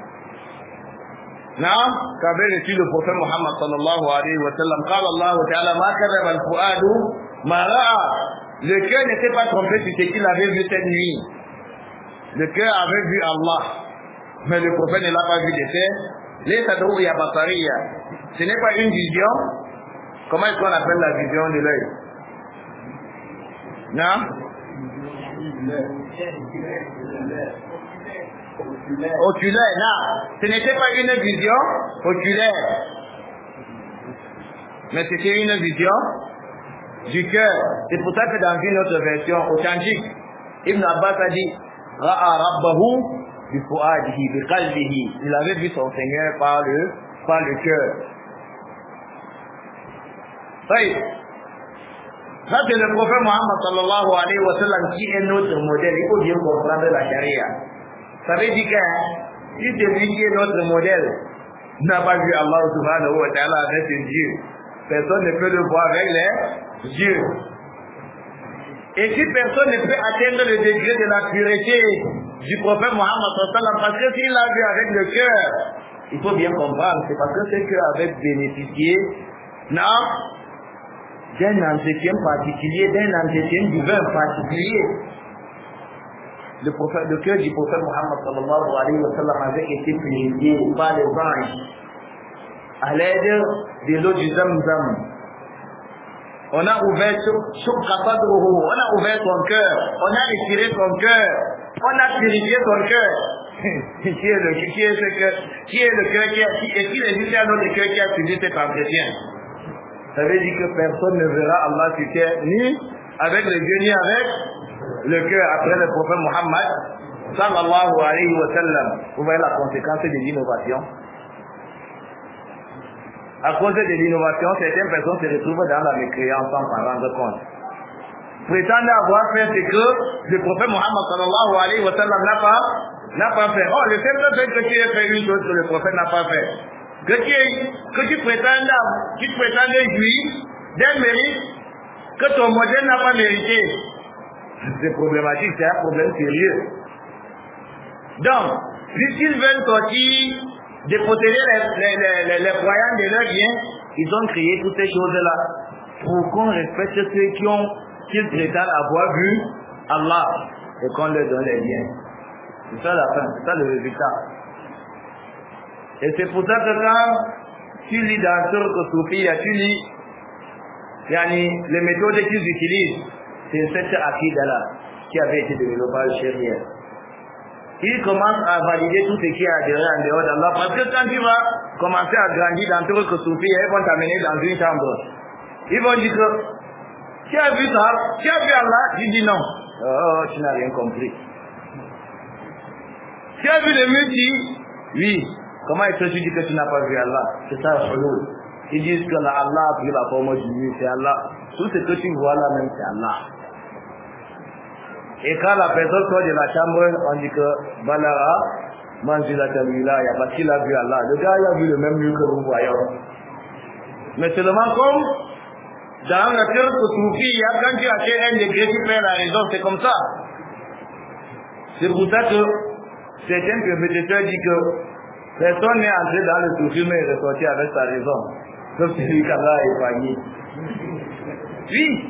Non? Qu'avait reçu le prophète Muhammad sallallahu alayhi wa sallam. قال الله تعالى ما كذب الفؤاد ما رأى. Le cœur n'était pas trompé sur ce qu'il avait vu cette nuit. Le cœur avait vu Allah. Mais le prophète ne l'a pas vu de fait. Les sadrouya basariya. Ce n'est pas une vision. Comment est-ce qu'on appelle la vision de l'œil? Non? Oculaire, non. Ce n'était pas une vision oculaire. Mais c'était une vision du cœur. C'est pour ça que dans une autre version authentique, Ibn Abbas a dit Ra'a Rabbahu bi fu'adihi, bi qalbihi. Il avait vu son Seigneur par le, par le cœur. Oui. Ça c'est le prophète Muhammad sallallahu alayhi wa sallam qui est notre modèle. Il faut bien comprendre la charia. Ça veut dire que si celui qui est notre modèle n'a pas vu Allah subhanahu wa ta'ala avec ses yeux, personne ne peut le voir avec les yeux. Et si personne ne peut atteindre le degré de la pureté du prophète Muhammad sallallahu alayhi wa sallam, parce que s'il l'a vu avec le cœur, il faut bien comprendre, c'est parce que ce cœur avait bénéficié, non, d'un entretien particulier, d'un entretien divin particulier. Le, prophète, le cœur du prophète Muhammad sallallahu alayhi wa sallam avait été purifié par les anges à l'aide de l'eau du Zamzam. On a ouvert on a ouvert son cœur, on a retiré son cœur, on a purifié son cœur. qui est le qui est ce cœur, qui est le cœur qui a qui est qu'il existe un autre cœur qui a suivi cet entretien? Ça veut dire que personne ne verra Allah sur terre ni avec les yeux ni avec le cœur après le prophète Muhammad sallallahu alayhi wa sallam. Vous voyez la conséquence de l'innovation. À cause de l'innovation, certaines personnes se retrouvent dans la mécréance sans s'en rendre compte. Prétendent avoir fait ce que le prophète Muhammad sallallahu alayhi wa sallam n'a pas, n'a pas fait. Oh, le simple fait que tu aies fait une chose que le prophète n'a pas fait. Que tu, que tu prétendes, tu prétendes jouir d'un mérite que ton modèle n'a pas mérité. C'est problématique, c'est un problème sérieux. Donc, puisqu'ils veulent sortir, de posséder les, les, les, les croyants de leurs biens, ils ont créé toutes ces choses-là pour qu'on respecte ceux qui ont, qu'ils prétendent avoir vu Allah et qu'on leur donne les biens. C'est ça la fin, c'est ça le résultat. Et c'est pour ça que quand tu lis dans Turc Soufia, tu lis yani, les méthodes qu'ils utilisent, c'est cette akida-là qui avait été développée chez Sharia. Ils commencent à valider tout ce qui est adhéré en dehors d'Allah. Parce que quand tu vas commencer à grandir dans Turc Soufia, ils vont t'amener dans une chambre. Ils vont dire que tu as vu ça, tu as vu Allah, tu dis non. Oh, tu n'as rien compris. Tu as vu le multi? Oui. Comment est-ce que tu dis que tu n'as pas vu Allah? C'est ça le flou. Ils disent que Allah a pris la forme du nuit, c'est Allah. Tout ce que tu vois là même, c'est Allah. Et quand la personne sort de la chambre, on dit que Balara, Manjila Tamila, il y a parce qu'il a vu Allah. Le gars, il a vu le même lieu que nous voyons. Mais seulement comme dans le cœur de Soufi, il y a quand tu as fait un degré, tu fais la raison, c'est comme ça. C'est pour ça que certains prédécesseurs disent que personne n'est entré dans le Soufi, mais est ressorti avec sa raison. Sauf celui qu'Allah a épargné. Oui.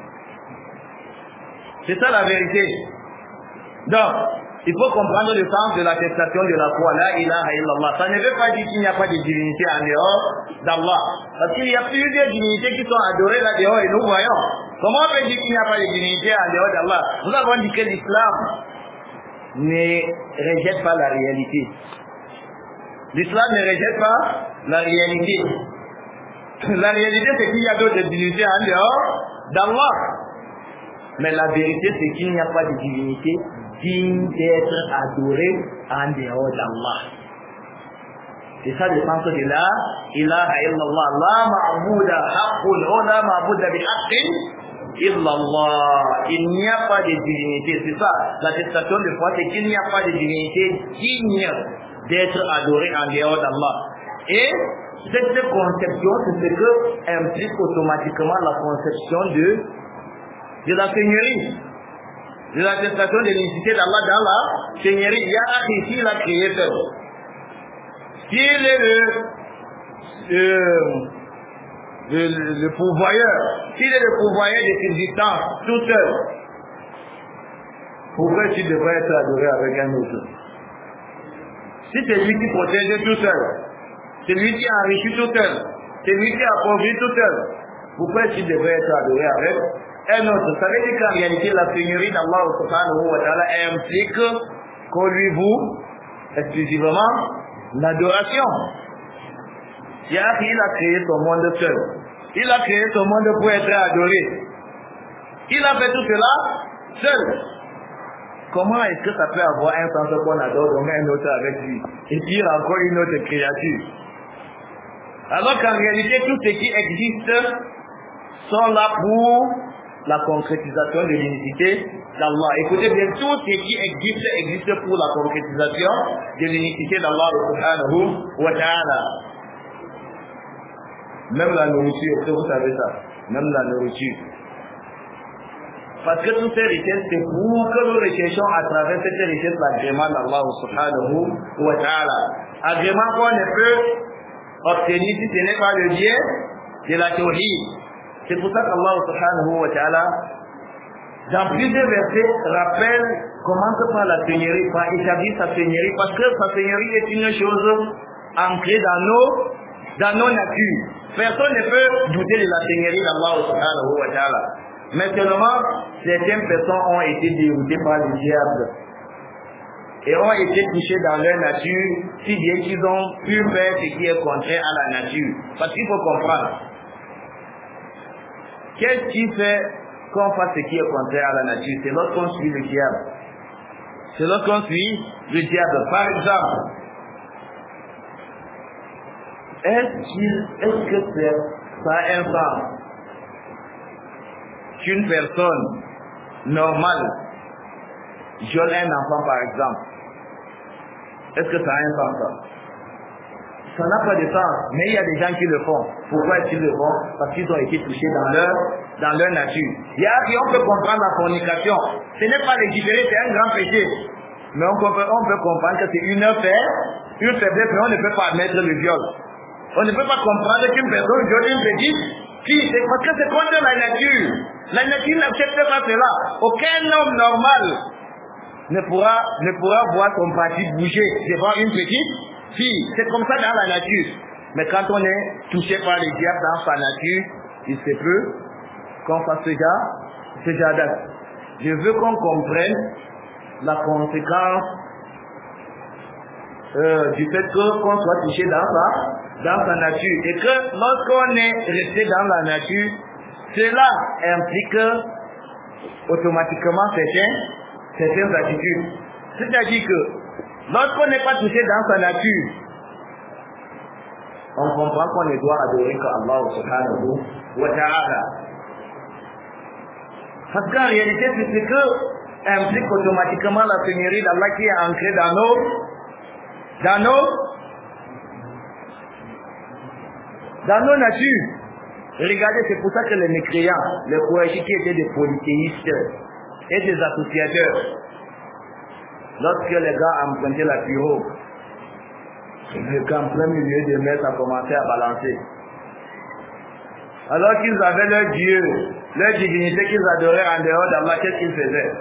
C'est ça la vérité. Donc, il faut comprendre le sens de l'attestation de la foi. La ilaha illallah. Ça ne veut pas dire qu'il n'y a pas de divinité en dehors d'Allah. Parce qu'il y a plusieurs divinités qui sont adorées là dehors et nous voyons. Comment on peut dire qu'il n'y a pas de divinité en dehors d'Allah? Nous avons dit que l'islam ne rejette pas la réalité. L'islam ne rejette pas la réalité. La réalité, c'est qu'il y a d'autres divinités en dehors d'Allah. Mais la vérité, c'est qu'il n'y a pas de divinité digne d'être adorée en dehors d'Allah. C'est ça le sens de la ilaha illallah. La ma'bouda haqqun wa la ma'bouda bihaqqin illallah. Il n'y a pas de divinité. C'est ça. L'attestation de foi, c'est qu'il n'y a pas de divinité digne d'être adorée en dehors d'Allah. Et cette conception, c'est ce que implique automatiquement la conception de, de la seigneurie. De l'attestation de l'unicité d'Allah dans la seigneurie. Il y a ici la créateur. S'il est le, le, le, le pourvoyeur, s'il est le pourvoyeur des existences tout seul, pourquoi tu devrais être adoré avec un autre? Si c'est lui qui protège tout seul, c'est lui qui enrichit tout seul, c'est lui qui appauvrit tout seul, pourquoi tu devrais être adoré avec un autre? Ça veut dire qu'en réalité, la seigneurie d'Allah subhanahu wa ta'ala implique qu'on lui voue exclusivement l'adoration. Il a créé son monde seul. Il a créé son monde pour être adoré. Il a fait tout cela seul. Comment est-ce que ça peut avoir un sens qu'on adore donc un autre avec lui et puis encore une autre créature? Alors qu'en réalité, tout ce qui existe sont là pour la concrétisation de l'unicité d'Allah. Écoutez bien, tout ce qui existe, existe pour la concrétisation de l'unicité d'Allah subhanahu wa ta'ala. Même la nourriture, est-ce que vous savez ça? Même la nourriture. Parce que toutes ces richesses, c'est pour que nous recherchons à travers cette richesse l'agrément d'Allah subhanahu wa ta'ala. Agrément qu'on ne peut obtenir si ce n'est pas le biais de la tawhid. C'est pour ça qu'Allah subhanahu wa ta'ala, dans plusieurs versets, rappelle comment que par la seigneurie, par établir sa seigneurie, parce que sa seigneurie est une chose ancrée dans nos, dans nos natures. Personne ne peut douter de la seigneurie d'Allah subhanahu wa ta'ala. Mais seulement, certaines personnes ont été déroutées par le diable et ont été touchés dans leur nature, si bien qu'ils ont pu faire ce qui est contraire à la nature. Parce qu'il faut comprendre. Qu'est-ce qui fait qu'on fasse ce qui est contraire à la nature? C'est lorsqu'on suit le diable. C'est lorsqu'on suit le diable. Par exemple, est-ce qu'il, est-ce que c'est, ça a un sens qu'une personne normale viole un enfant par exemple? Est-ce que ça a un sens ça? Ça n'a pas de sens, mais il y a des gens qui le font. Pourquoi est-ce qu'ils le font? Parce qu'ils ont été touchés dans leur, dans leur nature. Il y a qui on peut comprendre la fornication. Ce n'est pas légiféré, c'est un grand péché. Mais on peut, on peut comprendre que c'est une faiblesse, une faiblesse, mais on ne peut pas admettre le viol. On ne peut pas comprendre qu'une personne viole une petite fille, c'est parce que c'est contre la nature. La nature n'accepte pas cela. Aucun homme normal ne pourra, ne pourra voir son parti bouger devant une petite fille. C'est comme ça dans la nature. Mais quand on est touché par le diable dans sa nature, il se peut qu'on fasse ce genre, ce genre d'acte. Je veux qu'on comprenne la conséquence euh, du fait qu'on soit touché dans sa, dans sa nature. Et que lorsqu'on est resté dans la nature, cela implique automatiquement certains, certaines attitudes. C'est-à-dire que lorsqu'on n'est pas touché dans sa nature, on comprend qu'on ne doit adorer qu'Allah subhanahu wa ta'ala. Parce qu'en réalité, c'est ce que implique automatiquement la seigneurie d'Allah qui est ancrée dans nos, dans nos, dans nos natures. Regardez, c'est pour ça que les mécréants, les Quraysh qui étaient des polythéistes et des associateurs, lorsque les gars empruntaient la pirogue, qu'en plein milieu des mers, ça a commencé à balancer. Alors qu'ils avaient leur Dieu, leur divinité qu'ils adoraient en dehors d'Allah, qu'est-ce qu'ils faisaient?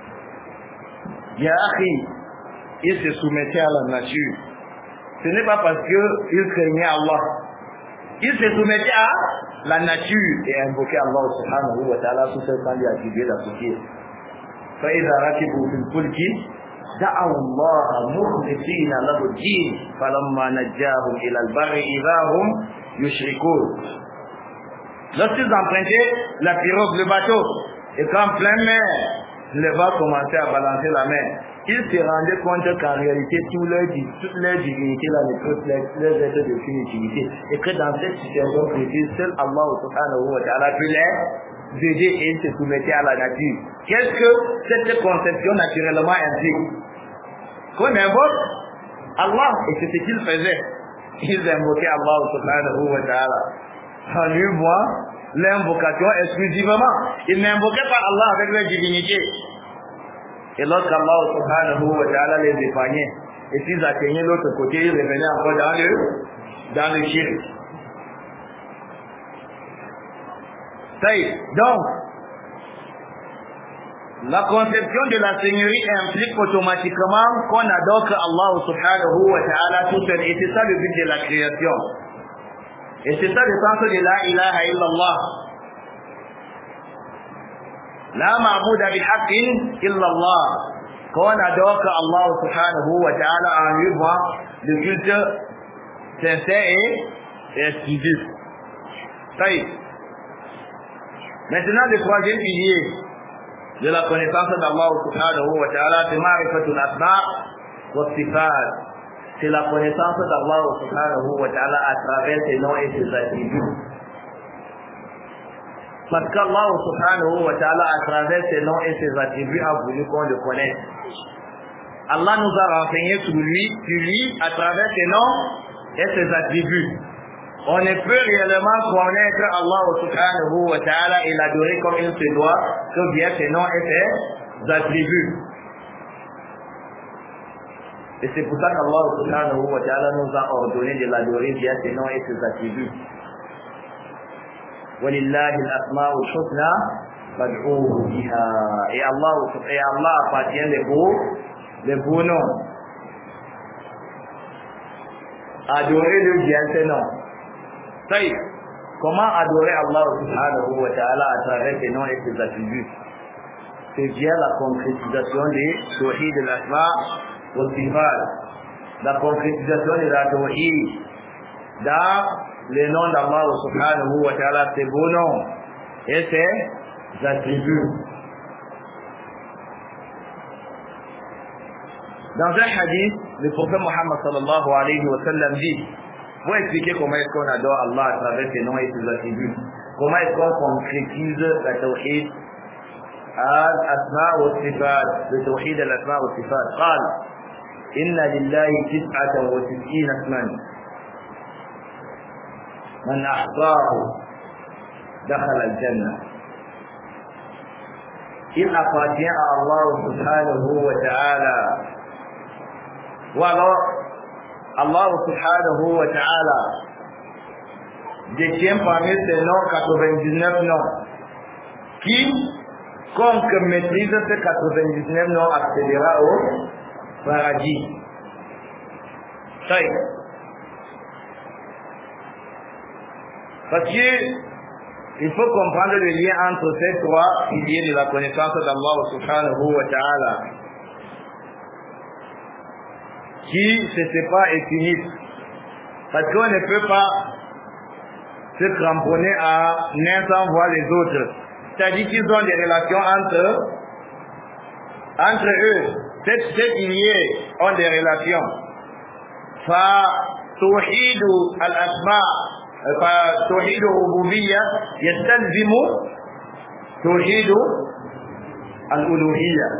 Yahri, ils se soumettaient à la nature. Ce n'est pas parce qu'ils craignaient Allah. Ils se soumettaient à la nature et invoquaient Allah subhanahu wa ta'ala sous ce temps d'attribuer la société. فإذا ركبوا في الفلك دعوا الله مخلصين له الدين فلما نجاهم إلى البر إذا هم يشركون. Lorsqu'ils empruntaient la pirogue, le bateau, et qu'en pleine mer, le vent commençait à balancer la mer, ils se rendaient compte qu'en réalité, tout leur, toute leur divinité, là, leurs êtres de utilité, et que dans cette situation précise, seul Allah subhanahu wa ta'ala peut les aider et ils se soumettaient à la nature. Qu'est-ce que cette conception naturellement implique? Qu'on invoque Allah, et c'est ce qu'ils faisaient. Ils invoquaient Allah subhanahu wa ta'ala. En lui, moi, l'invocation exclusivement. Ils n'invoquaient pas Allah avec leur divinité. Et lorsqu'Allah subhanahu wa ta'ala les épargnait, et s'ils atteignaient l'autre côté, ils revenaient encore dans le, dans le shirk. Ça y est. Donc, la conception de la Seigneurie implique automatiquement qu'on adore que Allah subhanahu wa ta'ala tout seul. Et c'est ça le but de la création. Et c'est ça le sens de la ilaha illallah. La ma'bouda bihaqqin illallah. Qu'on adore que Allah subhanahu wa ta'ala en lui voit le culte sincère et exclusif. Ça y est. Maintenant, le troisième pilier de la connaissance d'Allah subhanahu wa ta'ala, c'est ma'rifatul asma' wa sifat. C'est la connaissance d'Allah subhanahu wa ta'ala à travers ses noms et ses attributs. Parce qu'Allah subhanahu wa ta'ala à travers ses noms et ses attributs a voulu qu'on le connaisse. Allah nous a renseigné sur lui, sur lui à travers ses noms et ses attributs. On ne peut réellement connaître Allah subhanahu wa ta'ala et l'adorer comme il se doit que via ses noms et ses attributs. Et c'est pour ça qu'Allah subhanahu wa ta'ala nous a ordonné de l'adorer via ses noms et ses attributs. وَلِلَّهِ الْأَسْمَاءُ الْحُسْنَى فَادْعُوهُ بِهَا. Et Allah, et Allah appartient les beaux, les beaux noms. Adorez-le via ses noms. Ça y est. Comment adorer Allah subhanahu wa ta'ala à travers ses noms et ses attributs? C'est via la concrétisation des tawhid de l'asma wa sifat. La concrétisation de la tawhid dans les noms d'Allah subhanahu wa ta'ala, ses beaux noms et ses attributs. Dans un hadith, le prophète Muhammad sallallahu alayhi wa sallam dit, pour expliquer comment est-ce qu'on adore Allah à travers ses noms et ses attributs, comment est-ce qu'on concrétise la tawhid al-asma wa sifat, le tawhid al-asma wa sifat. قال إن لله تسعة وتسعين اسما من أحصاه دخل الجنة. Il appartient à Allah subhanahu wa ta'ala. Ou alors, Allah subhanahu wa ta'ala détient parmi ses noms quatre-vingt-dix-neuf noms. Qui, quiconque maîtrise ces quatre-vingt-dix-neuf noms, accédera au paradis. Ça y est. Parce que il faut comprendre le lien entre ces trois piliers de la connaissance d'Allah subhanahu wa ta'ala, qui se séparent et finissent. Parce qu'on ne peut pas se cramponner à l'un sans voir les autres. C'est-à-dire qu'ils ont des relations entre, entre eux. Ces, ces piliers ont des relations. Fa توحيد الأسماء فتوحيد الربوبية يستلزم توحيد الألوهية.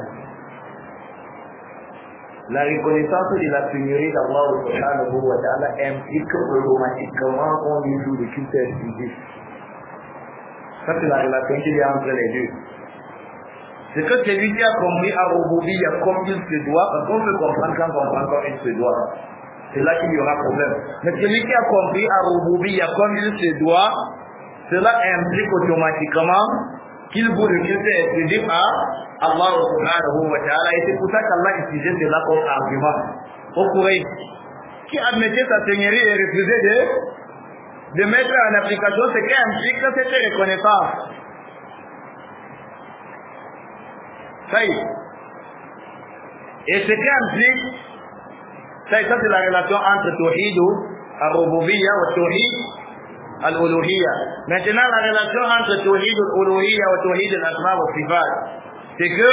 La reconnaissance de la Seigneurie d'Allah subhanahu wa ta'ala implique automatiquement qu'on lui joue le culte exclusif. Ça c'est la relation qu'il y a entre les deux. C'est que celui qui a compris à Rububiyya comme il se doit, parce qu'on peut comprendre quand on comprend comme il se doit. C'est là qu'il y aura problème. Mais celui qui a compris à Rububiyya comme il se doit, cela implique automatiquement qu'il vaut le culte exclusif à Allah subhanahu wa ta'ala. Et c'est pour ça qu'Allah utilisait cela comme argument. Au Courant, qui admettait sa seigneurie et refusait de, de mettre en application ce qui implique cette reconnaissance. Ça y est. Et ce qui implique, ça, ça c'est la relation entre Tawhid al-Rububiyya et Tawhid al-Uluhiyya. Maintenant, la relation entre Tawhid al-Uluhiyya et Tawhid al-Asma wa Sifat, c'est que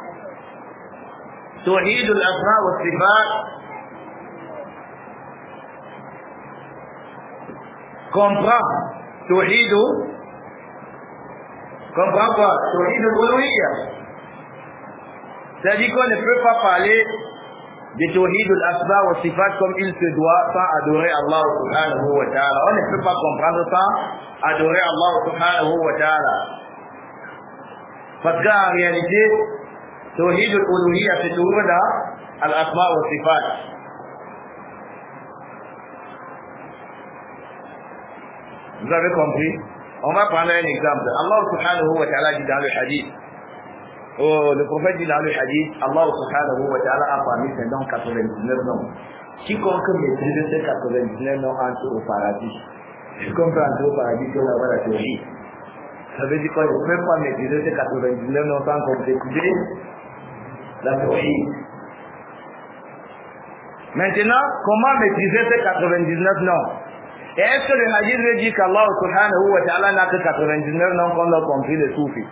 Tawhid al-Asma wa Sifat comprend Tawhid, comprend quoi? Tawhid al-Uluhiyya. C'est-à-dire qu'on ne peut pas parler de Tawhid al-Asma wa Sifat comme il se doit sans adorer Allah subhanahu wa ta'ala. On ne peut pas comprendre sans adorer Allah subhanahu wa ta'ala. Parce qu'en réalité, Tawhid al-Uluhiyya se trouve dans al-Asma wa Sifat. Vous avez compris? On va prendre un exemple. Allah subhanahu wa ta'ala dit dans le hadith, oh, le prophète dit dans le hadith, Allah subhanahu wa ta'ala a parmi ses noms quatre-vingt-dix-neuf noms. Quiconque maîtrise ces quatre-vingt-dix-neuf noms entre au paradis. Quiconque entre au paradis, c'est là-bas la théorie. Ça veut dire qu'on ne peut pas maîtriser ces quatre-vingt-dix-neuf noms sans compléter la théorie. Maintenant, comment maîtriser ces quatre-vingt-dix-neuf noms? Et est-ce que le hadith veut dire qu'Allah subhanahu wa ta'ala n'a que quatre-vingt-dix-neuf noms comme l'ont compris les soufis?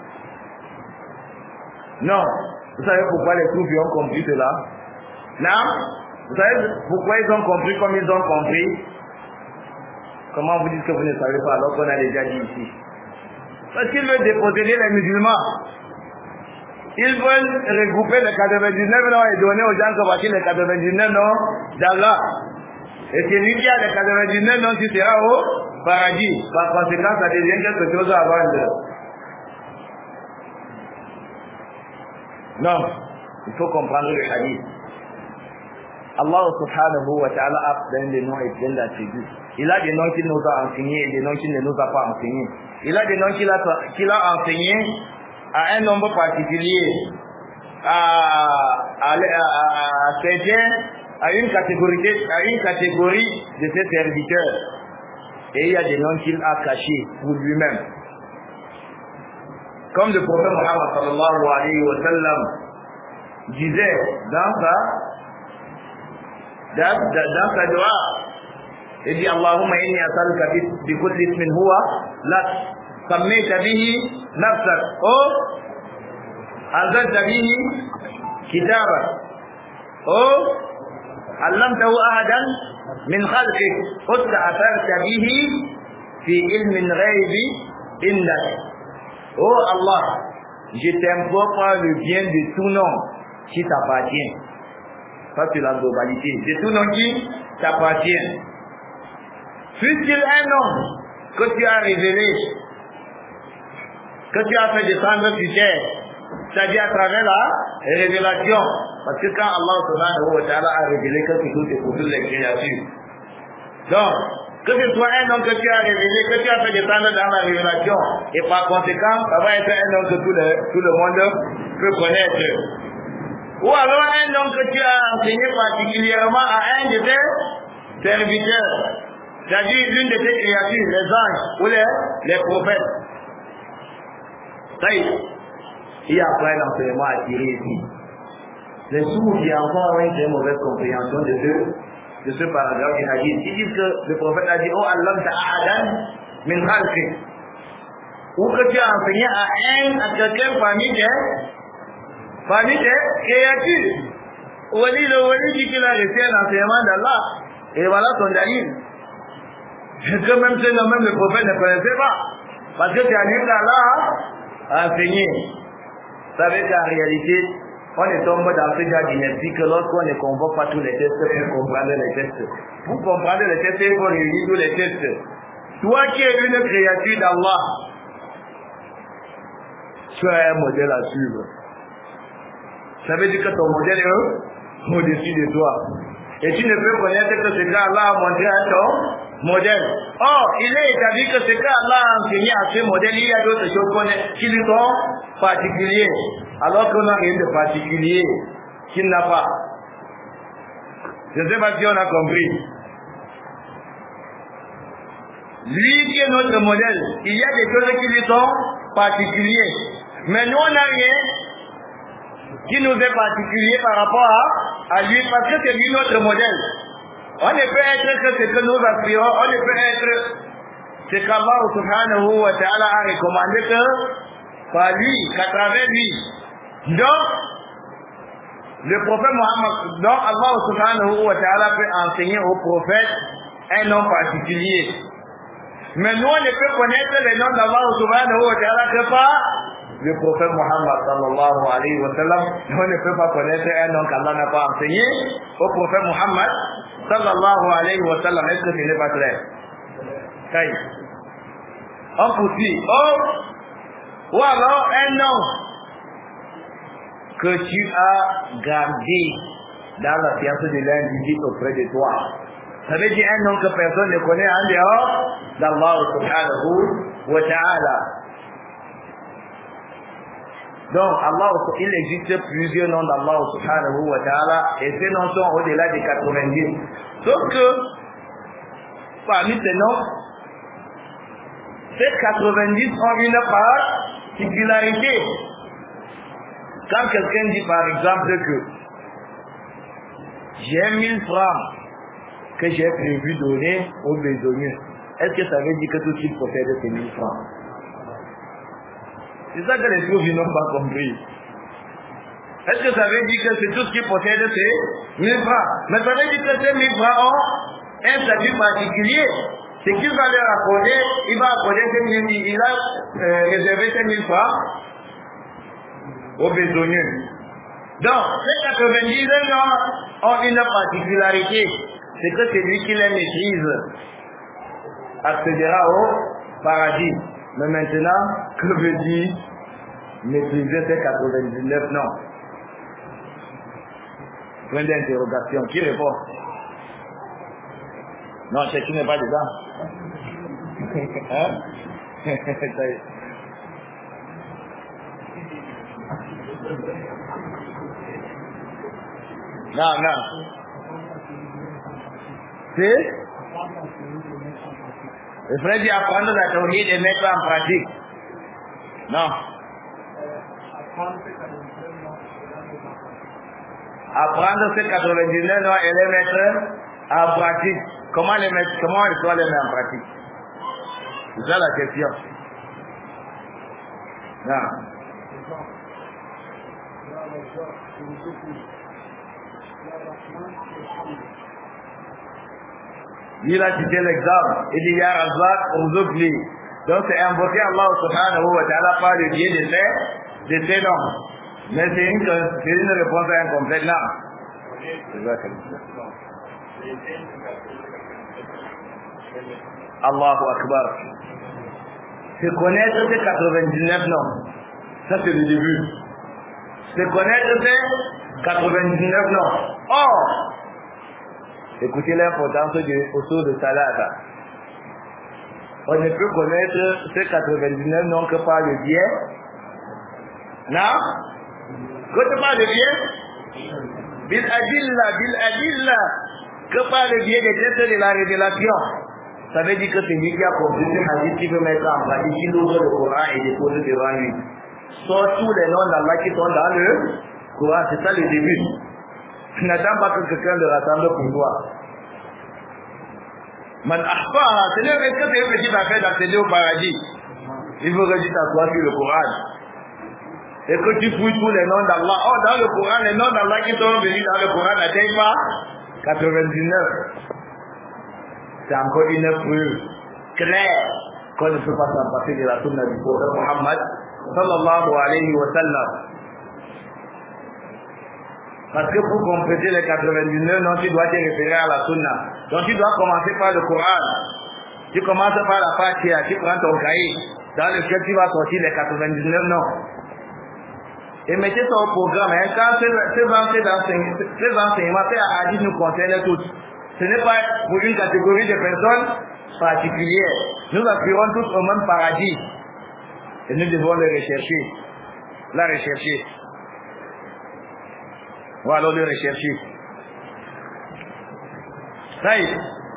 Non. Vous savez pourquoi les soufis ont compris cela? Non. Vous savez pourquoi ils ont compris comme ils ont compris? Comment vous dites que vous ne savez pas alors qu'on a déjà dit ici? Parce qu'ils veulent déposséder les musulmans. Ils veulent regrouper les quatre-vingt-dix-neuf noms et donner aux gens qui voient les quatre-vingt-dix-neuf noms d'Allah. Et celui qui a les quatre-vingt-dix-neuf noms qui sera au paradis. Par conséquent, ça devient quelque chose à vendre. Non, il faut comprendre le hadith. Allah subhanahu wa ta'ala a plein de noms et plein d'attributs. Il a des noms qu'il nous a enseignés et des noms qu'il ne nous a pas enseignés. Il a des noms qu'il a, qu'il a enseignés à un nombre particulier, à, à, à, à certains, à une catégorie, à une catégorie de ses serviteurs. Et il y a des noms qu'il a cachés pour lui-même. Comme le prophète Muhammad sallallahu alayhi wa sallam disait dans sa, dans, dans sa dua, il dit Allahumma inni as'aluka bi kulli ismin huwa lak sammayta bihi nafsak ou anzalta bihi kitaban ou allamtahu ahadan min khalqik ou ta'atharta bihi fi ilmin ghaybi indak. Oh Allah, je t'invoque par le bien de tout nom qui t'appartient. Ça c'est la globalité. De tout nom qui t'appartient. Fût-il un nom que tu as révélé, que tu as fait descendre sur terre, c'est-à-dire à travers la révélation. Parce que quand Allah subhanahu wa ta'ala a révélé quelque chose, c'est pour toutes les créatures. Donc, que ce soit un nom que tu as révélé, que tu as fait descendre dans la révélation, et par conséquent, ça va être un nom que tout le, tout le monde peut connaître. Ou alors un nom que tu as enseigné particulièrement à un de tes serviteurs, c'est-à-dire l'une de tes créatures, les anges ou les, les prophètes. Ça y est, il y a plein d'enseignements à tirer ici. Les sourds qui encore ont une mauvaise compréhension de ce de ce paragraphe du hadith. Ils disent que le prophète a dit, oh Allah ta'adan min khalqik. Ou que tu as enseigné à un, à quelqu'un parmi tes, parmi tes créatures. Wali, le wali dit qu'il a reçu un enseignement d'Allah. Et voilà son dalil. Que même ce nom, même le prophète ne connaissait pas. Parce que c'est un livre d'Allah a enseigné. Vous savez qu'en réalité, on est tombé dans ce genre d'inertie que lorsqu'on ne convoque pas tous les tests pour comprendre les tests. Pour comprendre les tests, il faut réunir tous les tests. Toi qui es une créature d'Allah, tu as un modèle à suivre. Ça veut dire que ton modèle est au-dessus de toi. Et tu ne peux connaître que ce qu'Allah a montré à ton modèle. Or, il est établi que ce qu'Allah a enseigné à ce modèle, il y a d'autres choses qui lui sont particulières. Alors qu'on a rien de particulier qu'il n'a pas. Je ne sais pas si on a compris. Lui qui est notre modèle, il y a des choses qui lui sont particulières. Mais nous on n'a rien qui nous est particulier par rapport à, à lui, parce que c'est lui notre modèle. On ne peut être que ce que nous aspirons, on ne peut être ce qu'Allah subhanahu wa ta'ala a recommandé que par lui, qu'à travers lui. Donc, le prophète Mohammed, donc Allah subhanahu wa ta'ala peut enseigner au prophète un nom particulier. Mais nous, on ne peut connaître le nom d'Allah subhanahu wa ta'ala que par le prophète Mohammed sallallahu alayhi wa sallam. On ne peut pas connaître un nom qu'Allah n'a pas enseigné au prophète Mohammed sallallahu alayhi wa sallam. Est-ce que ce n'est pas clair? Okay. On poursuit. Oh, ou alors un nom que tu as gardé dans la science de l'individu auprès de toi. Ça veut dire un nom que personne ne connaît en dehors d'Allah subhanahu wa ta'ala. Donc, Allah, il existe plusieurs noms d'Allah subhanahu wa ta'ala et ces noms sont au-delà des quatre-vingt-dix. Sauf que, parmi ces noms, ces quatre-vingt-dix ont une particularité. Quand quelqu'un dit par exemple que j'ai mille francs que j'ai prévu donner aux besogneux, est-ce que ça veut dire que tout ce qu'il possède c'est mille francs? C'est ça que les pauvres n'ont pas compris. Est-ce que ça veut dire que c'est tout ce qu'il possède c'est mille francs? Mais ça veut dire que ces mille francs ont un statut particulier. C'est qu'il va leur accorder, il va accorder ces mille, il a euh, réservé ces mille francs aux besogneux. Donc, ces quatre-vingt-dix ans ont une particularité, c'est que celui qui les maîtrise accédera au paradis. Mais maintenant, que veut dire maîtriser ces quatre-vingt-dix-neuf noms? Point d'interrogation. Qui répond? Non, c'est qui n'est pas dedans. Hein? Ça y est. Non, non. C'est le frère dit apprendre la théorie et mettre en pratique. Non. Apprendre ces quatre-vingt-dix-neuf noms et les mettre en pratique. Comment les mettre, comment il faut les mettre en pratique? C'est ça la question. Non. Il a cité l'exemple. Il dit Ya Razak Urzoukli. Donc c'est invoquer Allah subhanahu wa ta'ala par le biais de ces, de ces noms. Mais c'est une, c'est une réponse incomplète. Non. C'est ça que Allahu Akbar. Se connaître ces quatre-vingt-dix-neuf noms. Ça c'est le début. Se connaître ces quatre-vingt-dix-neuf noms. Or, écoutez l'importance de autour de Salat. On ne peut connaître ces quatre-vingt-dix-neuf noms que par le biais. Non? Que par le biais? Bil adilla, bil adilla. Que par le biais des textes de la révélation. Ça veut dire que c'est lui qui a compris ce hadith qui veut mettre en pratique, qui ouvre le Coran et dépose devant lui. Sort tous les noms d'Allah qui sont dans le Coran, c'est ça le début. N'attends pas que quelqu'un le rassemble pour toi. Man ahfaha, c'est n'est que c'est une petite affaire d'accéder au paradis. Il faut que tu t'assoies sur le Coran. Et que tu fouilles tous les noms d'Allah. Oh, dans le Coran, les noms d'Allah qui sont venus dans le Coran n'atteignent pas quatre-vingt-dix-neuf. C'est encore une preuve claire qu'on ne peut pas s'en passer de la sunna du prophète Muhammad sallallahu alayhi wa sallam. Parce que pour compléter les quatre-vingt-dix-neuf, non, tu dois te référer à la sunna. Donc tu dois commencer par le Coran. Tu commences par la Fatiha, tu prends ton cahier dans lequel tu vas sortir les quatre-vingt-dix-neuf noms. Et mettez ça au programme. Hein, quand ces, ces, enseignements, ces enseignements, ces hadiths nous concernent tous. Ce n'est pas pour une catégorie de personnes particulières. Nous aspirons tous au même paradis. Et nous devons le rechercher. La rechercher. Voilà le rechercher. Ça y est.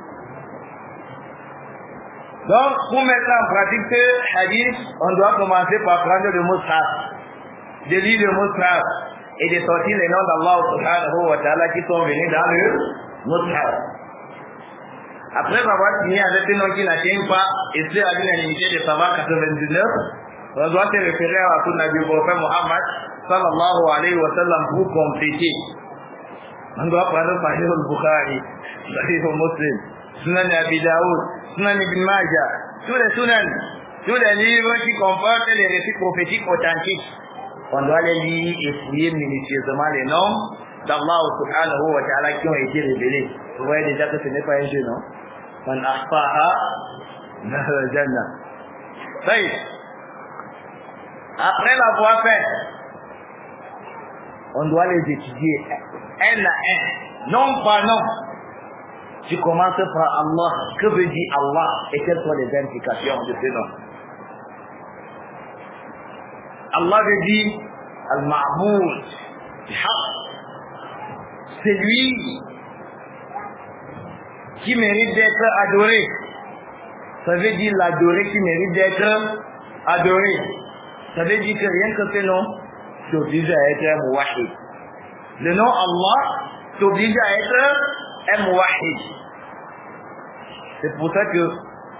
Donc, pour mettre en pratique ce hadith, on doit commencer par prendre le mot saf. De lire le mot saf. et de sortir les noms d'Allah subhanahu wa ta'ala qui sont venus dans le Mus'haf. Après avoir signé avec un nom qui n'atteint pas, et c'est à l'unanimité de savoir quatre-vingt-dix-neuf, on doit se référer à tout Nabi prophète Muhammad sallallahu alayhi wa sallam pour compléter. On doit prendre Sahih al-Bukhari, Sahih al-Muslim, Sunan Abi Daoud, Sunan Ibn Majah, tous les Sunan, tous les livres qui comportent les récits prophétiques authentiques. On doit les lire et fouiller minutieusement les noms d'Allah subhanahu wa ta'ala qui ont été révélés. Vous voyez déjà que ce n'est pas un jeu, non? Man ahsaha nahal jannah. Ça y est. Après l'avoir fait, on doit les étudier un à un, nom par nom. Tu commences par Allah. Que veut dire Allah et quelles sont les implications de ce nom? Allah veut dire Al-Ma'boud, c'est lui qui mérite d'être adoré. Ça veut dire l'adoré qui mérite d'être adoré. Ça veut dire que rien que ce nom t'oblige à être un muwahhid. Le nom Allah t'oblige à être un muwahhid. C'est pour ça que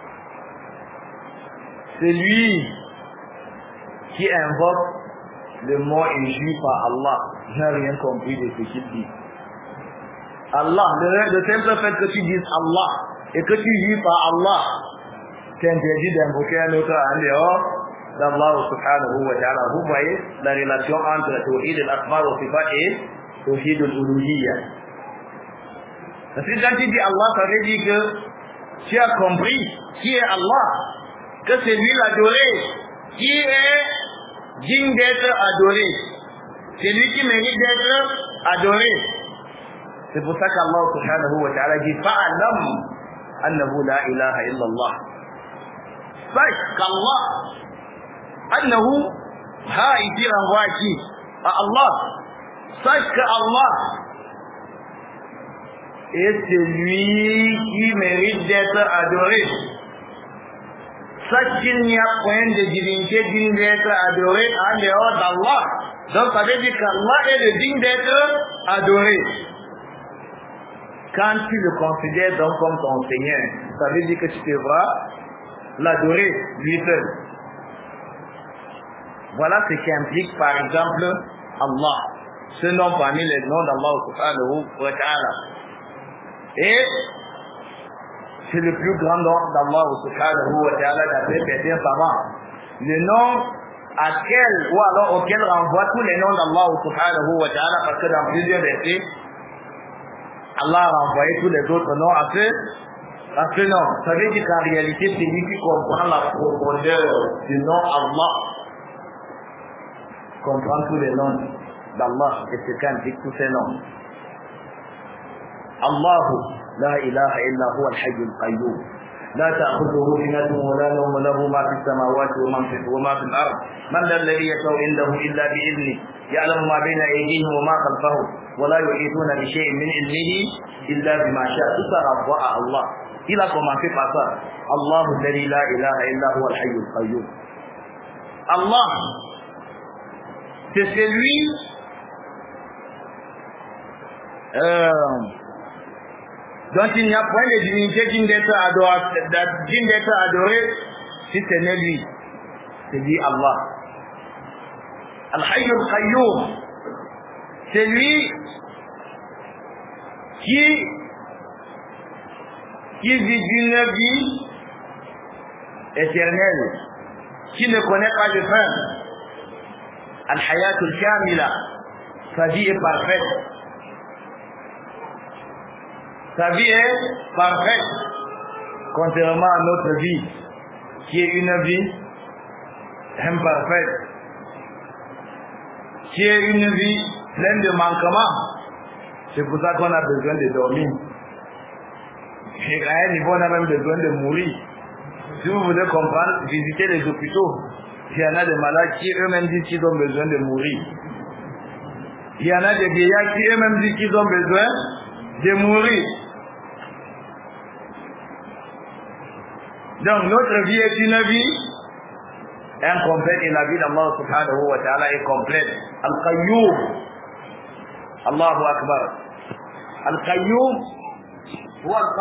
c'est lui qui invoque le mot injure par Allah n'a rien compris de ce qu'il dit. Allah, le, le simple fait que tu dises Allah et que tu jures par Allah, t'interdit d'invoquer un autre en dehors d'Allah subhanahu wa ta'ala. Vous voyez la relation entre Tawhid al-Asma wa Sifat et Tawhid al-Uluhiyya. Parce que quand tu dis Allah, ça veut dire que tu as compris qui est Allah, que c'est lui l'adoré, qui est digne d'être adoré. C'est lui qui mérite d'être adoré. C'est pour ça qu'Allah subhanahu wa ta'ala dit fa'alam annahu la ilaha illallah. Sache qu'Allah, annahu, ha ici renvoie à qui? À Allah. Sache que Allah est celui qui mérite d'être adoré. Sache qu'il n'y a point de divinité digne d'être adoré en dehors d'Allah. Donc ça veut dire qu'Allah est le digne d'être adoré. Quand tu le considères donc comme ton Seigneur, ça veut dire que tu devras l'adorer lui seul. Voilà ce qui implique par exemple Allah. Ce nom parmi les noms d'Allah subhanahu wa ta'ala. Et c'est le plus grand nom d'Allah subhanahu wa ta'ala d'après certains savants. Le nom à quel ou alors auquel renvoient tous les noms d'Allah subhanahu wa ta'ala, parce que dans plusieurs versets, Allah a renvoyé tous les autres noms à ce, à ce nom. Ça veut dire qu'en réalité, c'est lui qui comprend la profondeur du nom Allah, comprend tous les noms d'Allah et ce qu'implique tous ces noms. Allahu la ilaha illa huwa al-hayyul qayyum. لا تأخذه سنة ولا نوم له ما في السماوات وما في الأرض من ذا الذي يشفع عنده إلا بإذنه يعلم ما بين أيديهم وما خلفهم ولا يحيطون بشيء من علمه إلا بما شاء. تسرى الله إلى كما في قصر الله الذي لا إله إلا هو الحي القيوم. Allah, c'est celui euh, donc il n'y a point de divinité digne d'être adoré, digne d'être adoré si ce n'est lui. C'est dit Allah. Al-Hayy al-Qayyum, c'est lui qui qui vit d'une vie éternelle, qui ne connaît pas de fin. Al-Hayat al-Kamila, sa vie est parfaite. Sa vie est parfaite, contrairement à notre vie, qui est une vie imparfaite, qui est une vie pleine de manquements. C'est pour ça qu'on a besoin de dormir. Et à un niveau, on a même besoin de mourir. Si vous voulez comprendre, visitez les hôpitaux. Il y en a des malades qui eux-mêmes disent qu'ils ont besoin de mourir. Il y en a des vieillards qui eux-mêmes disent qu'ils ont besoin de mourir. Donc notre vie est une vie incomplète et la vie d'Allah subhanahu wa ta'ala est complète. Al-Qayyum, Allahu akbar. Al-Qayyum huwa